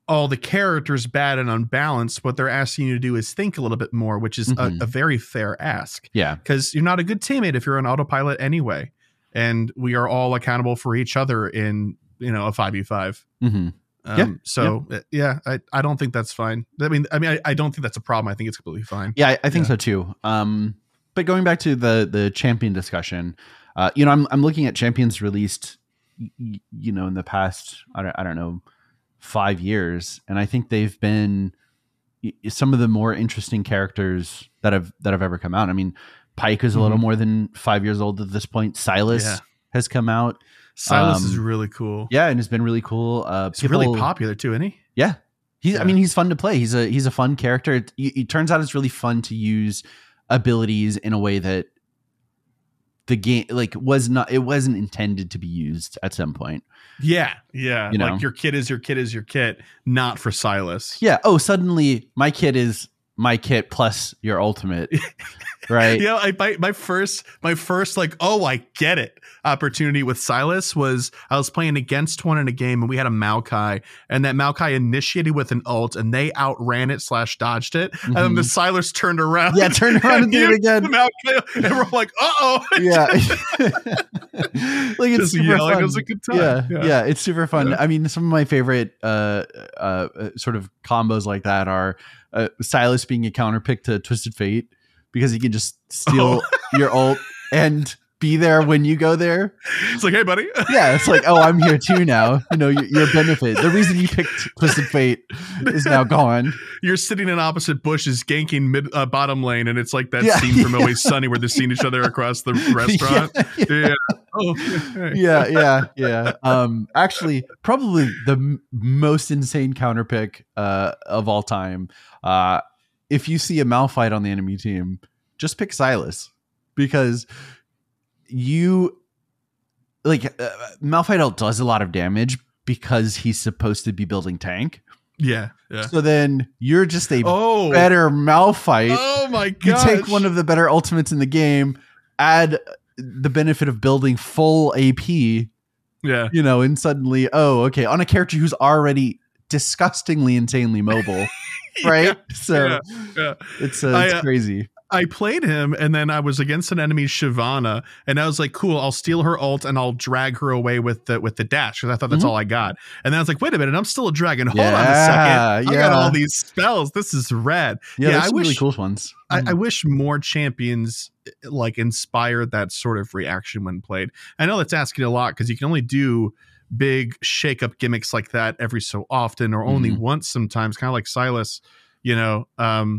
Speaker 4: all the characters bad and unbalanced. What they're asking you to do is think a little bit more, which is
Speaker 3: Mhm.
Speaker 4: a, a very fair ask.
Speaker 3: Yeah.
Speaker 4: Because you're not a good teammate if you're on autopilot anyway. And we are all accountable for each other in, you know, a five v five.
Speaker 3: hmm
Speaker 4: Um,
Speaker 3: Yeah,
Speaker 4: so uh, yeah, I, I don't think that's fine. I mean, I mean, I, I don't think that's a problem. I think it's completely fine.
Speaker 3: Yeah, I, I think
Speaker 4: Yeah.
Speaker 3: so too. Um, but going back to the the champion discussion, uh, you know, I'm I'm looking at champions released, y- you know, in the past, I don't, I don't know, five years, and I think they've been y- some of the more interesting characters that have that have ever come out. I mean, Pike is a little
Speaker 4: Mhm.
Speaker 3: more than five years old at this point. Silas
Speaker 4: Yeah.
Speaker 3: has come out,
Speaker 4: Silas
Speaker 3: Um,
Speaker 4: is really cool.
Speaker 3: yeah, and it's been really cool. Uh,
Speaker 4: He's really popular too, isn't he?
Speaker 3: Yeah. He's, I
Speaker 4: Yeah.
Speaker 3: mean, he's fun to play. He's a, he's a fun character. It, it turns out it's really fun to use abilities in a way that the game like was not, it wasn't intended to be used at some point.
Speaker 4: Yeah, yeah.
Speaker 3: You know?
Speaker 4: Like your kid is your kid is your kit, not for Silas.
Speaker 3: Yeah. Oh, suddenly my kit is my kit plus your ultimate. Right.
Speaker 4: You know, I my, my first my first like, oh, I get it opportunity with Silas was I was playing against one in a game and we had a Maokai, and that Maokai initiated with an ult and they outran it slash dodged it. And then the
Speaker 3: Mhm.
Speaker 4: Silas turned around.
Speaker 3: Yeah, turn around and do it
Speaker 4: used
Speaker 3: again.
Speaker 4: the Maokai, and we're like, uh oh.
Speaker 3: Yeah. Like it's
Speaker 4: Just
Speaker 3: super
Speaker 4: yelling.
Speaker 3: fun.
Speaker 4: It was a good time.
Speaker 3: Yeah,
Speaker 4: Yeah.
Speaker 3: yeah, it's super fun.
Speaker 4: Yeah.
Speaker 3: I mean, some of my favorite uh, uh, uh, sort of combos like that are uh, Silas being a counter pick to Twisted Fate because he can just steal your ult and be there when you go there.
Speaker 4: It's like, hey, buddy.
Speaker 3: Yeah, it's like, oh, I'm here too now. You know, your, your benefit. The reason you picked Twisted Fate is now gone.
Speaker 4: You're sitting in opposite bushes, ganking mid uh, bottom lane, and it's like that
Speaker 3: Yeah,
Speaker 4: scene from
Speaker 3: yeah.
Speaker 4: Always Sunny where they're seeing each other across the restaurant.
Speaker 3: Yeah, yeah.
Speaker 4: Yeah. Oh, hey.
Speaker 3: yeah, yeah, yeah. Um, actually, probably the m- most insane counter pick uh, of all time. Uh, if you see a Malphite on the enemy team, just pick Silas because you like uh, Malphite does a lot of damage because he's supposed to be building tank.
Speaker 4: Yeah. Yeah.
Speaker 3: So then you're just a
Speaker 4: Oh.
Speaker 3: better Malphite.
Speaker 4: Oh my
Speaker 3: You
Speaker 4: god.
Speaker 3: take one of the better ultimates in the game, add the benefit of building full A P,
Speaker 4: Yeah.
Speaker 3: you know, and suddenly, oh, okay, on a character who's already disgustingly insanely mobile, right? So
Speaker 4: Yeah. Yeah.
Speaker 3: it's uh,
Speaker 4: I,
Speaker 3: it's
Speaker 4: uh,
Speaker 3: crazy.
Speaker 4: I played him and then I was against an enemy Shyvana and I was like, cool, I'll steal her ult and I'll drag her away with the with the dash because I thought that's
Speaker 3: Mhm.
Speaker 4: all I got. And then I was like, wait a minute, I'm still a dragon. Hold on a
Speaker 3: Yeah,
Speaker 4: second. I
Speaker 3: yeah.
Speaker 4: got all these spells. This is rad.
Speaker 3: Yeah,
Speaker 4: yeah,
Speaker 3: there's
Speaker 4: I
Speaker 3: some
Speaker 4: wish
Speaker 3: really cool ones.
Speaker 4: I, I
Speaker 3: Mhm.
Speaker 4: wish more champions like inspired that sort of reaction when played. I know that's asking a lot because you can only do big shake up gimmicks like that every so often or only
Speaker 3: Mhm.
Speaker 4: once sometimes, kind of like Silas, you know. Um,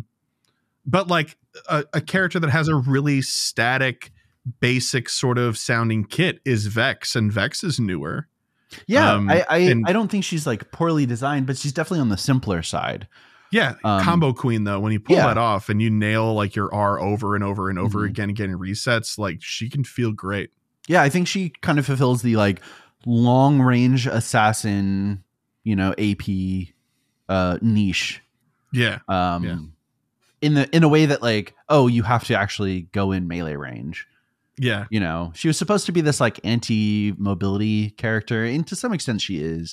Speaker 4: but like a, a character that has a really static, basic sort of sounding kit is Vex, and Vex is newer.
Speaker 3: Yeah,
Speaker 4: um,
Speaker 3: I I,
Speaker 4: and-
Speaker 3: I don't think she's like poorly designed, but she's definitely on the simpler side.
Speaker 4: Yeah,
Speaker 3: Um,
Speaker 4: combo queen though. When you pull
Speaker 3: yeah.
Speaker 4: that off and you nail like your R over and over and over
Speaker 3: Mhm.
Speaker 4: again and getting resets, like she can feel great.
Speaker 3: Yeah, I think she kind of fulfills the like long range assassin, you know, A P uh, niche.
Speaker 4: Yeah,
Speaker 3: Um,
Speaker 4: Yeah.
Speaker 3: in the in a way that like, oh, you have to actually go in melee range.
Speaker 4: yeah,
Speaker 3: You know, she was supposed to be this like anti-mobility character, and to some extent she is.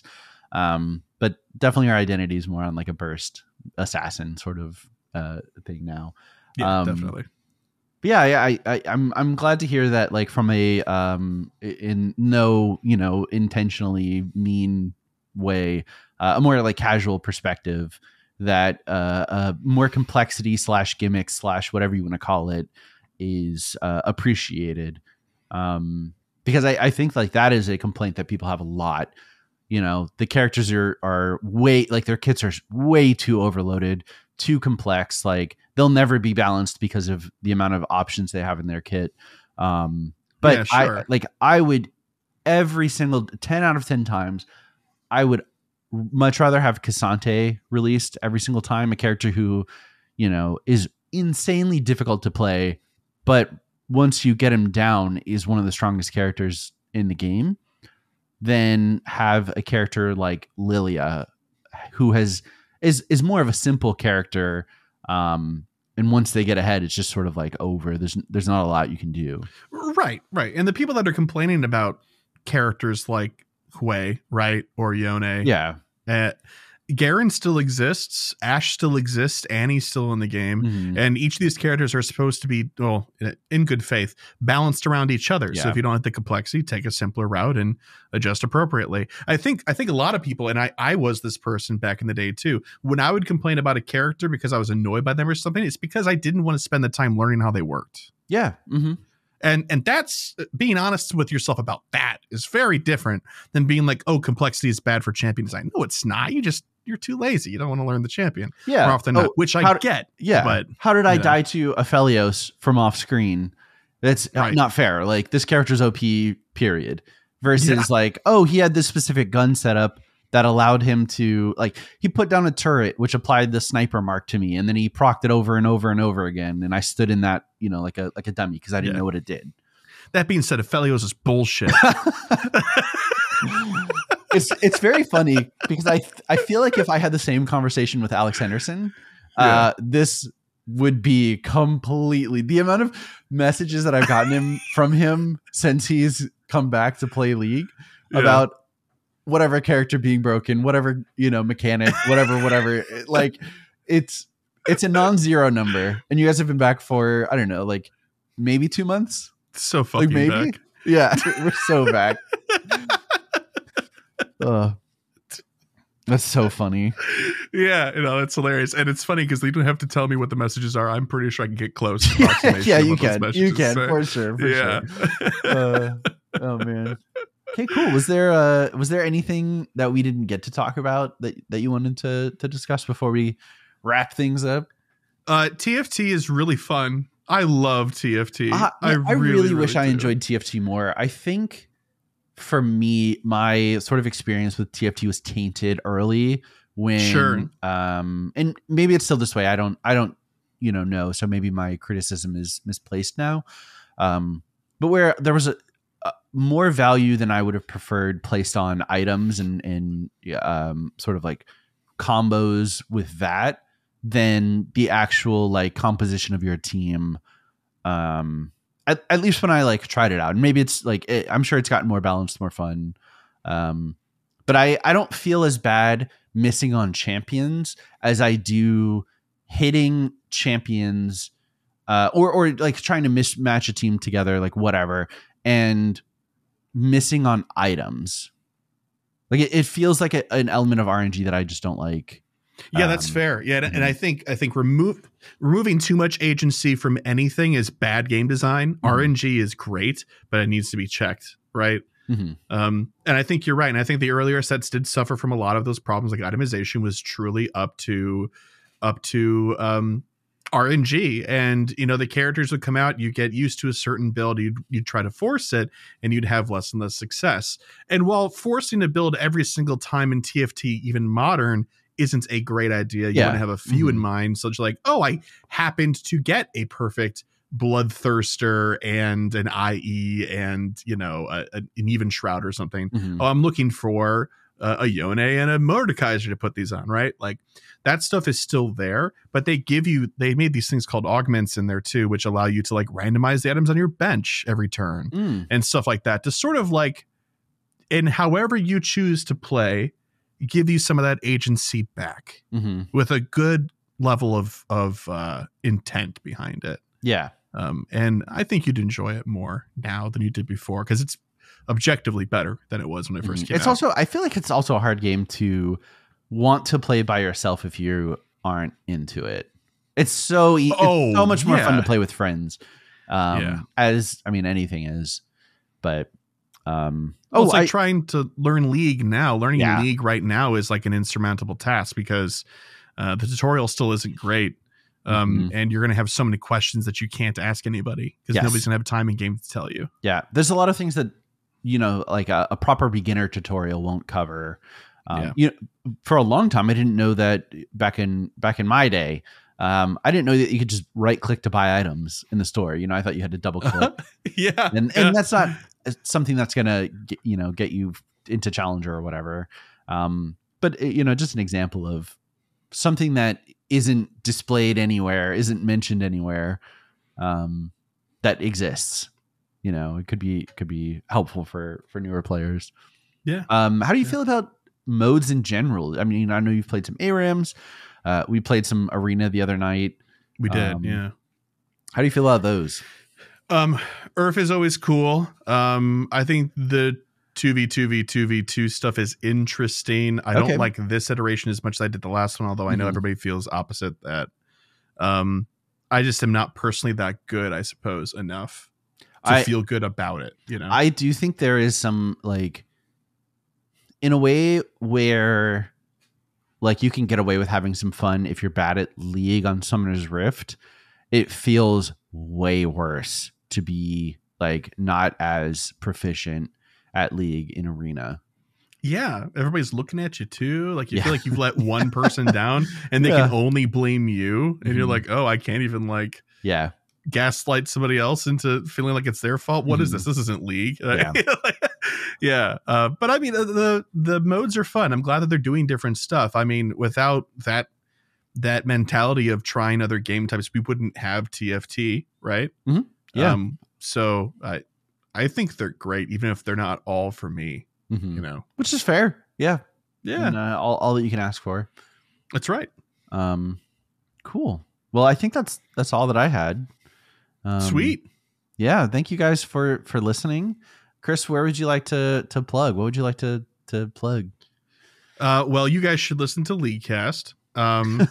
Speaker 3: Um, but definitely her identity is more on like a burst assassin sort of uh thing now.
Speaker 4: yeah,
Speaker 3: Um,
Speaker 4: definitely.
Speaker 3: But yeah, I, I, I, I'm, I'm glad to hear that. Like from a, um, in no, you know, intentionally mean way, uh, a more like casual perspective, that uh, uh more complexity slash gimmick slash whatever you want to call it is uh, appreciated. Um, because I, I think like that is a complaint that people have a lot. You know, the characters are are way like their kits are way too overloaded, too complex. Like they'll never be balanced because of the amount of options they have in their kit. Um, but
Speaker 4: Yeah, sure.
Speaker 3: I like I would every single ten out of ten times, I would much rather have Cassante released every single time, a character who, you know, is insanely difficult to play, but once you get him down is one of the strongest characters in the game, than have a character like Lilia, who has is is more of a simple character. Um, and once they get ahead, it's just sort of like over. There's there's not a lot you can do.
Speaker 4: Right, right. And the people that are complaining about characters like Hui, right, or Yone,
Speaker 3: Yeah.
Speaker 4: uh, Garen still exists, Ash still exists, Annie's still in the game,
Speaker 3: Mhm.
Speaker 4: and each of these characters are supposed to be, well, in good faith, balanced around each other. So
Speaker 3: Yeah.
Speaker 4: if you don't like the complexity, take a simpler route and adjust appropriately. I think I think a lot of people, and I, I was this person back in the day too, when I would complain about a character because I was annoyed by them or something, it's because I didn't want to spend the time learning how they worked.
Speaker 3: Yeah. Mm-hmm.
Speaker 4: And and that's being honest with yourself about that is very different than being like, oh, complexity is bad for champion design. No, it's not. You just you're too lazy. You don't want to learn the champion.
Speaker 3: Yeah.
Speaker 4: More often than
Speaker 3: Oh,
Speaker 4: not, which I
Speaker 3: how-
Speaker 4: get.
Speaker 3: Yeah.
Speaker 4: But
Speaker 3: how did I
Speaker 4: yeah.
Speaker 3: die to Aphelios from off screen? That's
Speaker 4: Right.
Speaker 3: not fair. Like this character's O P period versus
Speaker 4: Yeah.
Speaker 3: like, oh, he had this specific gun setup that allowed him to like, he put down a turret, which applied the sniper mark to me. And then he procced it over and over and over again. And I stood in that, you know, like a, like a dummy because I didn't
Speaker 4: Yeah.
Speaker 3: know what it did.
Speaker 4: That being said, Aphelios is bullshit.
Speaker 3: it's it's very funny because I I feel like if I had the same conversation with Alex Henderson, uh, this would be completely the amount of messages that I've gotten him from him since he's come back to play League
Speaker 4: Yeah.
Speaker 3: about whatever character being broken, whatever, you know, mechanic, whatever, whatever. Like it's it's a non-zero number, and you guys have been back for I don't know, like maybe two months.
Speaker 4: So fucking
Speaker 3: Like maybe,
Speaker 4: back.
Speaker 3: yeah, we're so back. Ugh. That's so funny.
Speaker 4: Yeah, you know, it's hilarious. And it's funny because they don't have to tell me what the messages are. I'm pretty sure I can get close. approximation
Speaker 3: Yeah,
Speaker 4: of
Speaker 3: you
Speaker 4: what those
Speaker 3: can. You
Speaker 4: messages
Speaker 3: can
Speaker 4: say.
Speaker 3: for sure. For
Speaker 4: yeah.
Speaker 3: sure. Uh, oh man. Okay, cool. Was there uh was there anything that we didn't get to talk about that that you wanted to to discuss before we wrap things up?
Speaker 4: uh, T F T is really fun. I love T F T.
Speaker 3: Uh,
Speaker 4: I,
Speaker 3: I really,
Speaker 4: really,
Speaker 3: wish I
Speaker 4: do.
Speaker 3: enjoyed T F T more. I think for me, my sort of experience with T F T was tainted early when
Speaker 4: Sure.
Speaker 3: um and maybe it's still this way. I don't I don't, you know, know. So maybe my criticism is misplaced now. Um but where there was a, a more value than I would have preferred placed on items and and um sort of like combos with that than the actual like composition of your team. Um, at, at least when I like tried it out, and maybe it's like it, I'm sure it's gotten more balanced, more fun. Um, but I I don't feel as bad missing on champions as I do hitting champions, uh, or or like trying to mismatch a team together, like whatever, and missing on items. Like it, it feels like a, an element of R N G that I just don't like.
Speaker 4: Yeah, that's
Speaker 3: Um,
Speaker 4: fair. Yeah, and, and
Speaker 3: mhm.
Speaker 4: I think I think remove removing too much agency from anything is bad game design.
Speaker 3: Mhm.
Speaker 4: R N G is great, but it needs to be checked, right?
Speaker 3: Mhm.
Speaker 4: Um, and I think you're right. And I think the earlier sets did suffer from a lot of those problems. Like itemization was truly up to up to um, R N G, and you know the characters would come out. You get used to a certain build. You'd you'd try to force it, and you'd have less and less success. And while forcing a build every single time in T F T, even modern, isn't a great idea. You
Speaker 3: Yeah.
Speaker 4: want to have a few in
Speaker 3: Mhm.
Speaker 4: mind. So it's like, oh, I happened to get a perfect Bloodthirster and an I E and, you know, a, a, an Even Shroud or something.
Speaker 3: Mhm.
Speaker 4: Oh, I'm looking for uh, a Yone and a Mordekaiser to put these on, right? Like that stuff is still there, but they give you, they made these things called augments in there too, which allow you to like randomize the items on your bench every turn
Speaker 3: Mm.
Speaker 4: and stuff like that to sort of like, in however you choose to play, give you some of that agency back
Speaker 3: Mhm.
Speaker 4: with a good level of of uh, intent behind it.
Speaker 3: Yeah.
Speaker 4: Um, and I think you'd enjoy it more now than you did before because it's objectively better than it was when it first
Speaker 3: Mhm.
Speaker 4: came
Speaker 3: It's
Speaker 4: out.
Speaker 3: also I feel like it's also a hard game to want to play by yourself if you aren't into it. It's so e-
Speaker 4: Oh,
Speaker 3: it's so much more fun
Speaker 4: yeah.
Speaker 3: to play with friends. Um
Speaker 4: Yeah.
Speaker 3: as I mean anything is. But um
Speaker 4: Well,
Speaker 3: oh
Speaker 4: it's like
Speaker 3: I,
Speaker 4: trying to learn League now. Learning
Speaker 3: Yeah.
Speaker 4: League right now is like an insurmountable task because uh, the tutorial still isn't great. Um,
Speaker 3: Mhm.
Speaker 4: And you're going to have so many questions that you can't ask anybody because
Speaker 3: Yes.
Speaker 4: nobody's going to have time in game to tell you.
Speaker 3: yeah, there's a lot of things that you know like a, a proper beginner tutorial won't cover. Um
Speaker 4: Yeah.
Speaker 3: you know, for a long time I didn't know that back in back in my day. Um, I didn't know that you could just right click to buy items in the store. You know, I thought you had to double click.
Speaker 4: yeah.
Speaker 3: and
Speaker 4: yeah.
Speaker 3: and that's not something that's gonna get, you know get you into Challenger or whatever. Um, but uh, you know, just an example of something that isn't displayed anywhere, isn't mentioned anywhere, um, that exists. You know, it could be could be helpful for for newer players.
Speaker 4: Yeah.
Speaker 3: Um, how do you
Speaker 4: Yeah.
Speaker 3: feel about modes in general. I mean, I know you've played some A RAMs. Uh, we played some Arena the other night.
Speaker 4: We did,
Speaker 3: Um,
Speaker 4: yeah.
Speaker 3: How do you feel about those?
Speaker 4: Um, U R F is always cool. Um, I think the two v two v two v two stuff is interesting. I
Speaker 3: Okay.
Speaker 4: don't like this iteration as much as I did the last one, although I know
Speaker 3: Mhm.
Speaker 4: everybody feels opposite that. Um, I just am not personally that good, I suppose, enough to
Speaker 3: I-
Speaker 4: feel good about it. You know,
Speaker 3: I do think there is some, like, in a way where, like, you can get away with having some fun if you're bad at League on Summoner's Rift. It feels way worse to be, like, not as proficient at League in Arena.
Speaker 4: yeah, everybody's looking at you too. Like you
Speaker 3: Yeah.
Speaker 4: feel like you've let one person down, and they
Speaker 3: Yeah.
Speaker 4: can only blame you, and you're
Speaker 3: Mhm.
Speaker 4: like, oh, I can't even like
Speaker 3: Yeah.
Speaker 4: gaslight somebody else into feeling like it's their fault. What is
Speaker 3: Mhm.
Speaker 4: this? This isn't League.
Speaker 3: Yeah.
Speaker 4: yeah. Uh, but I mean, the, the the modes are fun. I'm glad that they're doing different stuff. I mean, without that that mentality of trying other game types, we wouldn't have T F T, right?
Speaker 3: Yeah.
Speaker 4: Um, so I I think they're great, even if they're not all for me.
Speaker 3: Mhm.
Speaker 4: You know.
Speaker 3: Which is fair. Yeah.
Speaker 4: Yeah,
Speaker 3: And, uh, all, all that you can ask for.
Speaker 4: that's right.
Speaker 3: Um, cool. Well, I think that's that's all that I had. Um,
Speaker 4: Sweet.
Speaker 3: Yeah. Thank you guys for for listening. Chris, where would you like to to plug? What would you like to to plug?
Speaker 4: Uh, well, you guys should listen to Leaguecast. Um,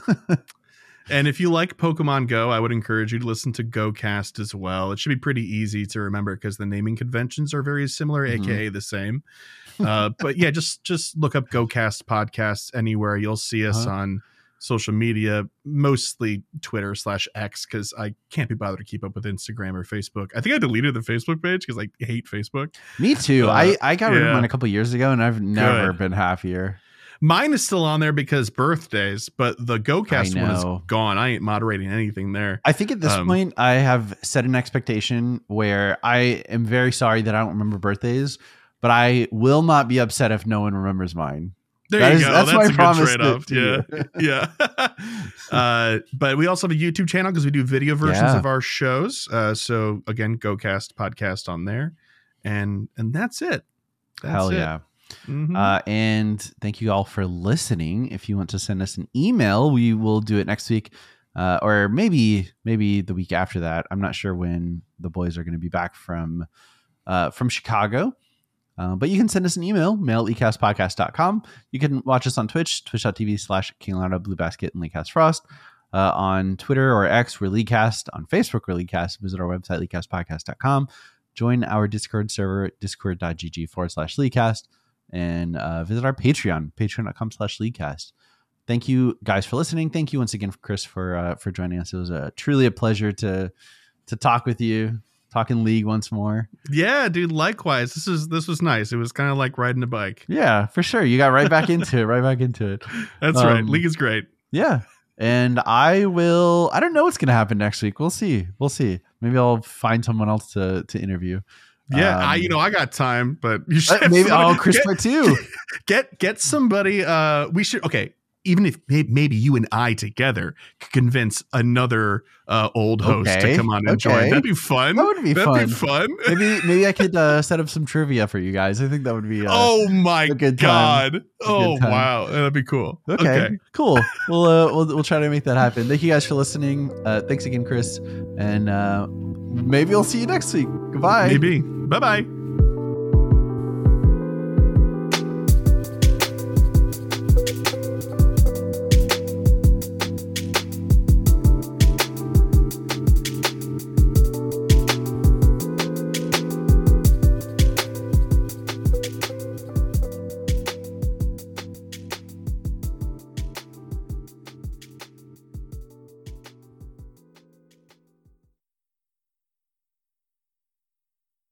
Speaker 4: and if you like Pokemon Go, I would encourage you to listen to GoCast as well. It should be pretty easy to remember because the naming conventions are very similar,
Speaker 3: Mhm.
Speaker 4: aka the same. Uh, but yeah, just just look up GoCast podcasts anywhere. You'll see us
Speaker 3: Uh-huh.
Speaker 4: on social media, mostly Twitter slash X, because I can't be bothered to keep up with Instagram or Facebook. I think I deleted the Facebook page because I hate Facebook.
Speaker 3: Me too.
Speaker 4: Uh,
Speaker 3: I I got rid of
Speaker 4: yeah.
Speaker 3: mine a couple years ago, and I've never
Speaker 4: Good.
Speaker 3: been happier.
Speaker 4: Mine is still on there because birthdays, but the GoCast
Speaker 3: I
Speaker 4: one is
Speaker 3: know.
Speaker 4: gone. I ain't moderating anything there.
Speaker 3: I think at this
Speaker 4: Um,
Speaker 3: point, I have set an expectation where I am very sorry that I don't remember birthdays, but I will not be upset if no one remembers mine.
Speaker 4: There
Speaker 3: That
Speaker 4: you
Speaker 3: is-
Speaker 4: go.
Speaker 3: that's
Speaker 4: That's,
Speaker 3: my
Speaker 4: a good
Speaker 3: promise to-
Speaker 4: trade-off.
Speaker 3: to
Speaker 4: Yeah, yeah. uh, but we also have a YouTube channel because we do video versions
Speaker 3: Yeah.
Speaker 4: of our shows. Uh, so again, GoCast podcast on there, and and that's it. That's
Speaker 3: Hell
Speaker 4: it.
Speaker 3: yeah.
Speaker 4: Mhm.
Speaker 3: Uh, and thank you all for listening. If you want to send us an email, we will do it next week, uh, or maybe maybe the week after that. I'm not sure when the boys are going to be back from uh, from Chicago. Uh, but you can send us an email, mail at lecast podcast dot com. You can watch us on Twitch, twitch.tv slash King Leonardo, Blue Basket, and Leecast Frost. Uh, on Twitter or X, we're Leecast. On Facebook, we're Leecast. Visit our website, lecast podcast dot com. Join our Discord server, discord.gg forward slash Leecast. And uh, visit our Patreon, patreon.com slash Leecast. Thank you guys for listening. Thank you once again, Chris, for uh, for joining us. It was a, truly a pleasure to to talk with you, talking League once more.
Speaker 4: Yeah, dude. Likewise, this is this was nice. It was kind of like riding a bike.
Speaker 3: Yeah, for sure. You got right back into it, right back into it.
Speaker 4: That's
Speaker 3: Um,
Speaker 4: right. League is great.
Speaker 3: Yeah. And I will, I don't know what's going to happen next week. We'll see. We'll see. Maybe I'll find someone else to, to interview.
Speaker 4: Yeah,
Speaker 3: Um,
Speaker 4: I you know I got time, but you
Speaker 3: Uh,
Speaker 4: should
Speaker 3: maybe, oh,
Speaker 4: get-
Speaker 3: Chris part two.
Speaker 4: get get somebody. Uh, we should okay. Even if may- maybe you and I together could convince another uh, old host
Speaker 3: Okay,
Speaker 4: to come on and join,
Speaker 3: okay.
Speaker 4: that'd be fun.
Speaker 3: That would be
Speaker 4: That'd
Speaker 3: fun.
Speaker 4: be fun.
Speaker 3: Maybe, maybe I could uh, set up some trivia for you guys. I think that would be. Uh,
Speaker 4: oh my
Speaker 3: a good time.
Speaker 4: god! Oh
Speaker 3: time.
Speaker 4: wow, that'd be cool.
Speaker 3: Okay,
Speaker 4: Okay,
Speaker 3: cool. We'll, uh, we'll we'll try to make that happen. Thank you guys for listening. Uh, thanks again, Chris, and uh, maybe I'll see you next week. Goodbye.
Speaker 4: maybe. Bye bye.